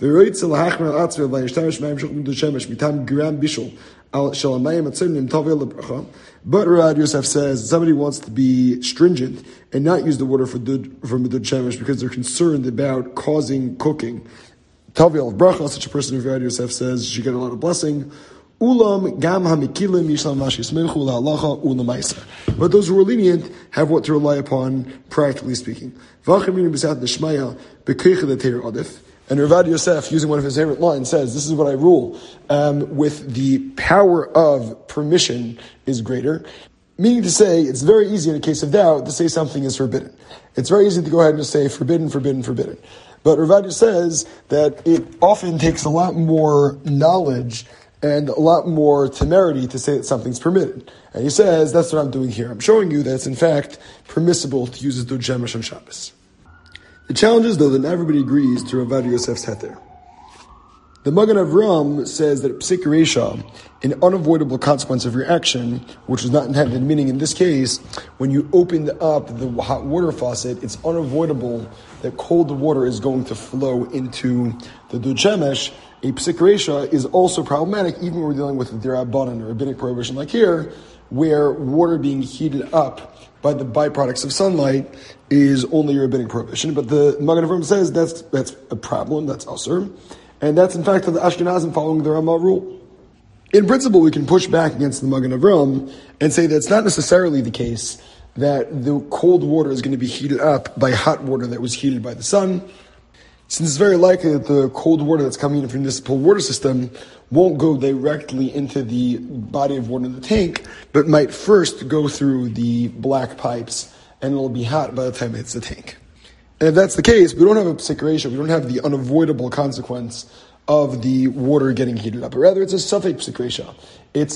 But Rav Yosef says somebody wants to be stringent and not use the water from the shemesh because they're concerned about causing cooking. Tavel of bracha, such a person, Rav Yosef says, should get a lot of blessing. Ulam gam hamikilim yishlam vashisminchu la'alacha ulamaisa. But those who are lenient have what to rely upon, practically speaking. And Rav Yosef, using one of his favorite lines, says, this is what I rule, with the power of permission is greater. Meaning to say, it's very easy in a case of doubt to say something is forbidden. It's very easy to go ahead and just say forbidden, forbidden, forbidden. But Rav says that it often takes a lot more knowledge and a lot more temerity to say that something's permitted. And he says, that's what I'm doing here. I'm showing you that it's in fact permissible to use the dud shemesh on Shabbos. The challenge is, though, that not everybody agrees to Rav Yosef's heter. The Magen Avraham says that psik reisha, an unavoidable consequence of your action, which was not intended, meaning in this case, when you opened up the hot water faucet, it's unavoidable that cold water is going to flow into the dud shemesh. A psik reisha is also problematic, even when we're dealing with a derabbanan or rabbinic prohibition like here, where water being heated up by the byproducts of sunlight is only a rabbinic prohibition. But the Magen Avraham says that's a problem, that's usur. And that's in fact the Ashkenazim following the Ramah rule. In principle, we can push back against the Magen Avraham and say that it's not necessarily the case that the cold water is going to be heated up by hot water that was heated by the sun, since it's very likely that the cold water that's coming in from the municipal water system won't go directly into the body of water in the tank, but might first go through the black pipes, and it'll be hot by the time it hits the tank. And if that's the case, we don't have a psik reisha, we don't have the unavoidable consequence of the water getting heated up, but rather it's a safek psik reisha. It's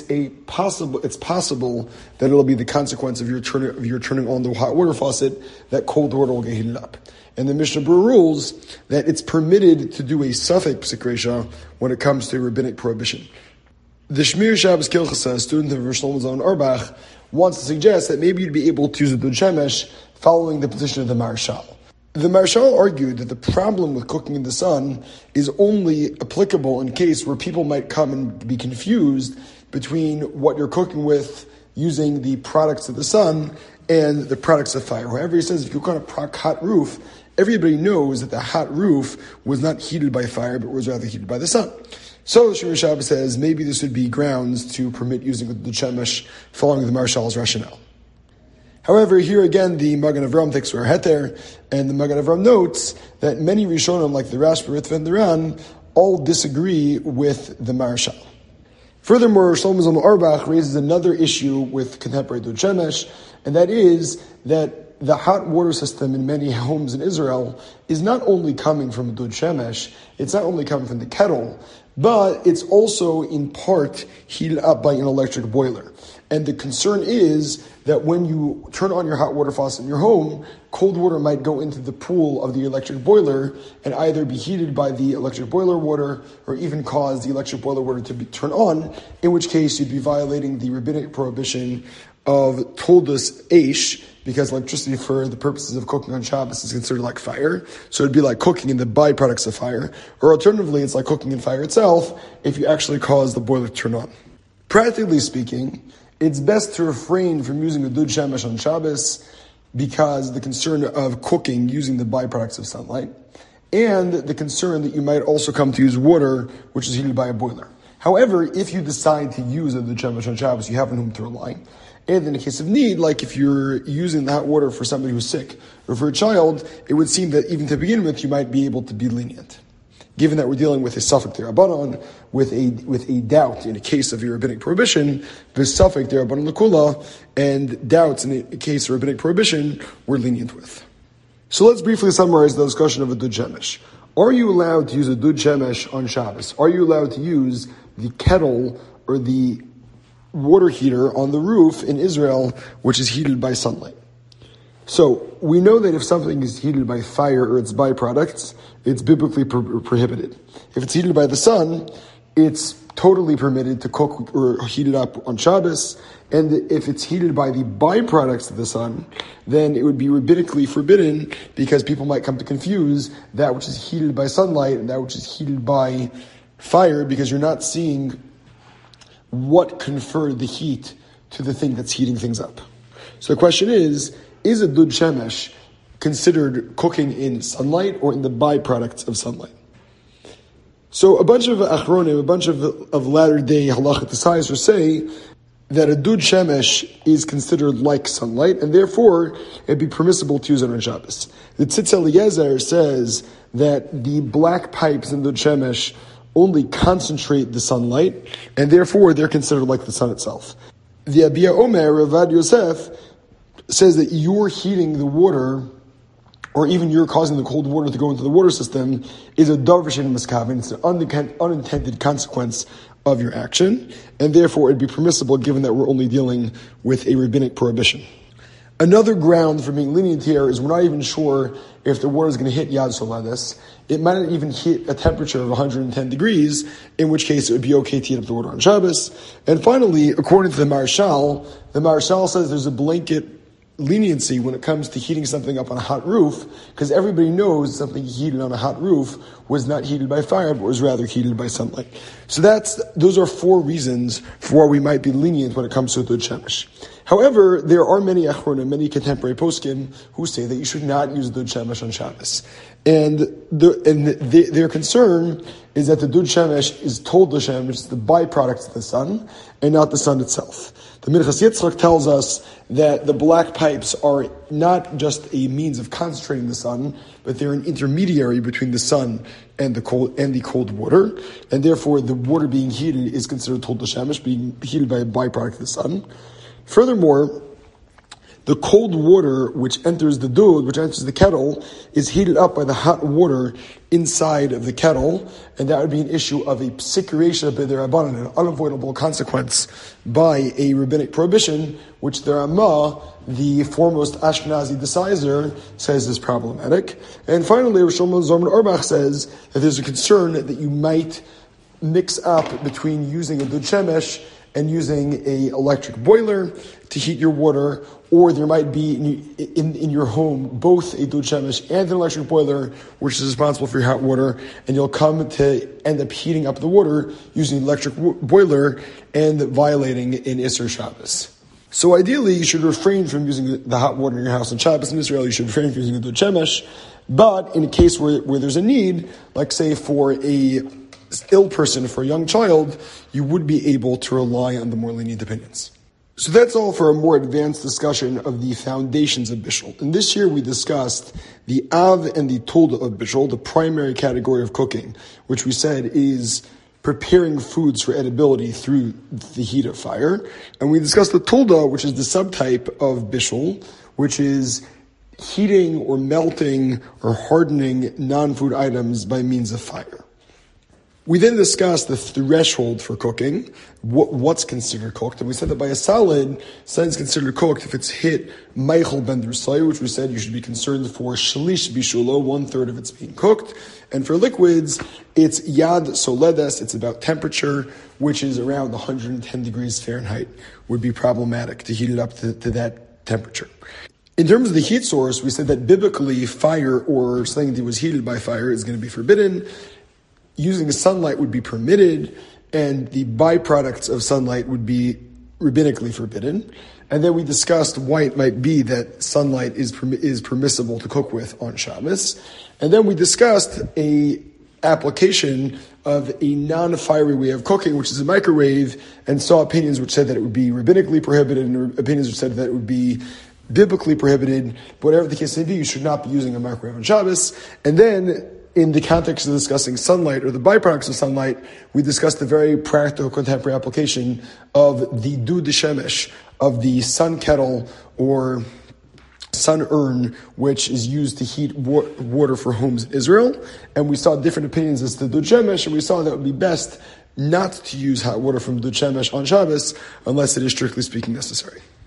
possible that it'll be the consequence of your turning on the hot water faucet that cold water will get heated up. And the Mishnah Berurah rules that it's permitted to do a safek psik reisha when it comes to rabbinic prohibition. The Shmir Shabbos Kilchasa, a student of Rosh Shlomo Zalman Auerbach, wants to suggest that maybe you'd be able to use the dud shemesh following the position of the Marshal. The Marshal argued that the problem with cooking in the sun is only applicable in case where people might come and be confused between what you're cooking with using the products of the sun and the products of fire. However, he says if you cook on a hot roof, everybody knows that the hot roof was not heated by fire, but was rather heated by the sun. So Shmir Shabbos says maybe this would be grounds to permit using the shemesh following the Marshal's rationale. However, here again, the Magen Avraham takes her heter, and the Magen Avraham notes that many Rishonim, like the Rash, Ritva, and the Ran, all disagree with the Marshal. Furthermore, Shlomo Zalman Auerbach raises another issue with contemporary dud shemesh, and that is that the hot water system in many homes in Israel is not only coming from dud shemesh, it's not only coming from the kettle, but it's also in part heated up by an electric boiler. And the concern is that when you turn on your hot water faucet in your home, cold water might go into the pool of the electric boiler and either be heated by the electric boiler water or even cause the electric boiler water to be turned on, in which case you'd be violating the rabbinic prohibition of toldus eish, because electricity for the purposes of cooking on Shabbos is considered like fire. So it'd be like cooking in the byproducts of fire. Or alternatively, it's like cooking in fire itself if you actually cause the boiler to turn on. Practically speaking, it's best to refrain from using a dud shemesh on Shabbos because the concern of cooking using the byproducts of sunlight, and the concern that you might also come to use water which is heated by a boiler. However, if you decide to use a dud shemesh on Shabbos, you have on whom to rely. And in a case of need, like if you're using that water for somebody who's sick or for a child, it would seem that even to begin with, you might be able to be lenient. Given that we're dealing with a suffix derabanan, with a doubt in a case of a rabbinic prohibition, the suffix derabanan lakula, and doubts in a case of rabbinic prohibition, we're lenient with. So let's briefly summarize the discussion of a dud shemesh. Are you allowed to use a dud shemesh on Shabbos? Are you allowed to use the kettle or the water heater on the roof in Israel, which is heated by sunlight? So we know that if something is heated by fire or its byproducts, it's biblically prohibited. If it's heated by the sun, it's totally permitted to cook or heat it up on Shabbos. And if it's heated by the byproducts of the sun, then it would be rabbinically forbidden because people might come to confuse that which is heated by sunlight and that which is heated by fire, because you're not seeing what conferred the heat to the thing that's heating things up. So the question is a dud shemesh considered cooking in sunlight or in the byproducts of sunlight? So a bunch of achronim, a bunch of latter-day halachic decisors say that a dud shemesh is considered like sunlight, and therefore it'd be permissible to use it on Shabbos. The Tzitz Eliezer says that the black pipes in dud shemesh only concentrate the sunlight, and therefore they're considered like the sun itself. The Abiyah Omer, Ravad Yosef, says that you're heating the water, or even you're causing the cold water to go into the water system, is a davar she'ein miskaven. It's an unintended consequence of your action, and therefore it'd be permissible given that we're only dealing with a rabbinic prohibition. Another ground for being lenient here is we're not even sure if the water is going to hit Yad Soledes. It might not even hit a temperature of 110 degrees, in which case it would be okay to heat up the water on Shabbos. And finally, according to the Maharshal says there's a blanket leniency when it comes to heating something up on a hot roof, because everybody knows something heated on a hot roof was not heated by fire, but was rather heated by sunlight. So those are 4 reasons for why we might be lenient when it comes to dud shemesh. However, there are many achronim, many contemporary poskim, who say that you should not use dud shemesh on Shabbos. And their concern is that the dud shemesh is told Hashem, which is the byproduct of the sun, and not the sun itself. The Minchas Yitzchak tells us that the black pipes are not just a means of concentrating the sun, but they're an intermediary between the sun and the cold water, and therefore the water being heated is considered told shemesh, being heated by a byproduct of the sun. Furthermore, the cold water which enters the dud, which enters the kettle, is heated up by the hot water inside of the kettle, and that would be an issue of a psik reisha b'derabanan, an unavoidable consequence by a rabbinic prohibition, which the Ramah, the foremost Ashkenazi decisor, says is problematic. And finally, Rosh Shlomo Zalman Auerbach says that there's a concern that you might mix up between using a dud shemesh and using an electric boiler to heat your water, or there might be in your home both a dud shemesh and an electric boiler, which is responsible for your hot water, and you'll come to end up heating up the water using an electric boiler and violating an Isser Shabbos. So ideally, you should refrain from using the hot water in your house on Shabbos. In Israel, you should refrain from using a dud shemesh, but in a case where there's a need, like say for a ill person, for a young child, you would be able to rely on the more lenient opinions. So that's all for a more advanced discussion of the foundations of Bishul. And this year we discussed the Av and the Tolda of Bishul, the primary category of cooking, which we said is preparing foods for edibility through the heat of fire. And we discussed the Tolda, which is the subtype of Bishul, which is heating or melting or hardening non-food items by means of fire. We then discussed the threshold for cooking, what's considered cooked, and we said that by a salad is considered cooked if it's hit Meichel ben Drusai, which we said you should be concerned for Shlish Bishulo, 1/3 of it's being cooked, and for liquids, it's Yad Soledes, it's about temperature, which is around 110 degrees Fahrenheit, would be problematic to heat it up to that temperature. In terms of the heat source, we said that biblically fire or something that was heated by fire is going to be forbidden. Using sunlight would be permitted, and the byproducts of sunlight would be rabbinically forbidden. And then we discussed why it might be that sunlight is permissible to cook with on Shabbos. And then we discussed a application of a non-fiery way of cooking, which is a microwave, and saw opinions which said that it would be rabbinically prohibited, and opinions which said that it would be biblically prohibited. Whatever the case may be, you should not be using a microwave on Shabbos. And then, in the context of discussing sunlight or the byproducts of sunlight, we discussed the very practical contemporary application of the dud shemesh, of the sun kettle or sun urn, which is used to heat water for homes in Israel. And we saw different opinions as to dud shemesh, and we saw that it would be best not to use hot water from dud shemesh on Shabbos unless it is strictly speaking necessary.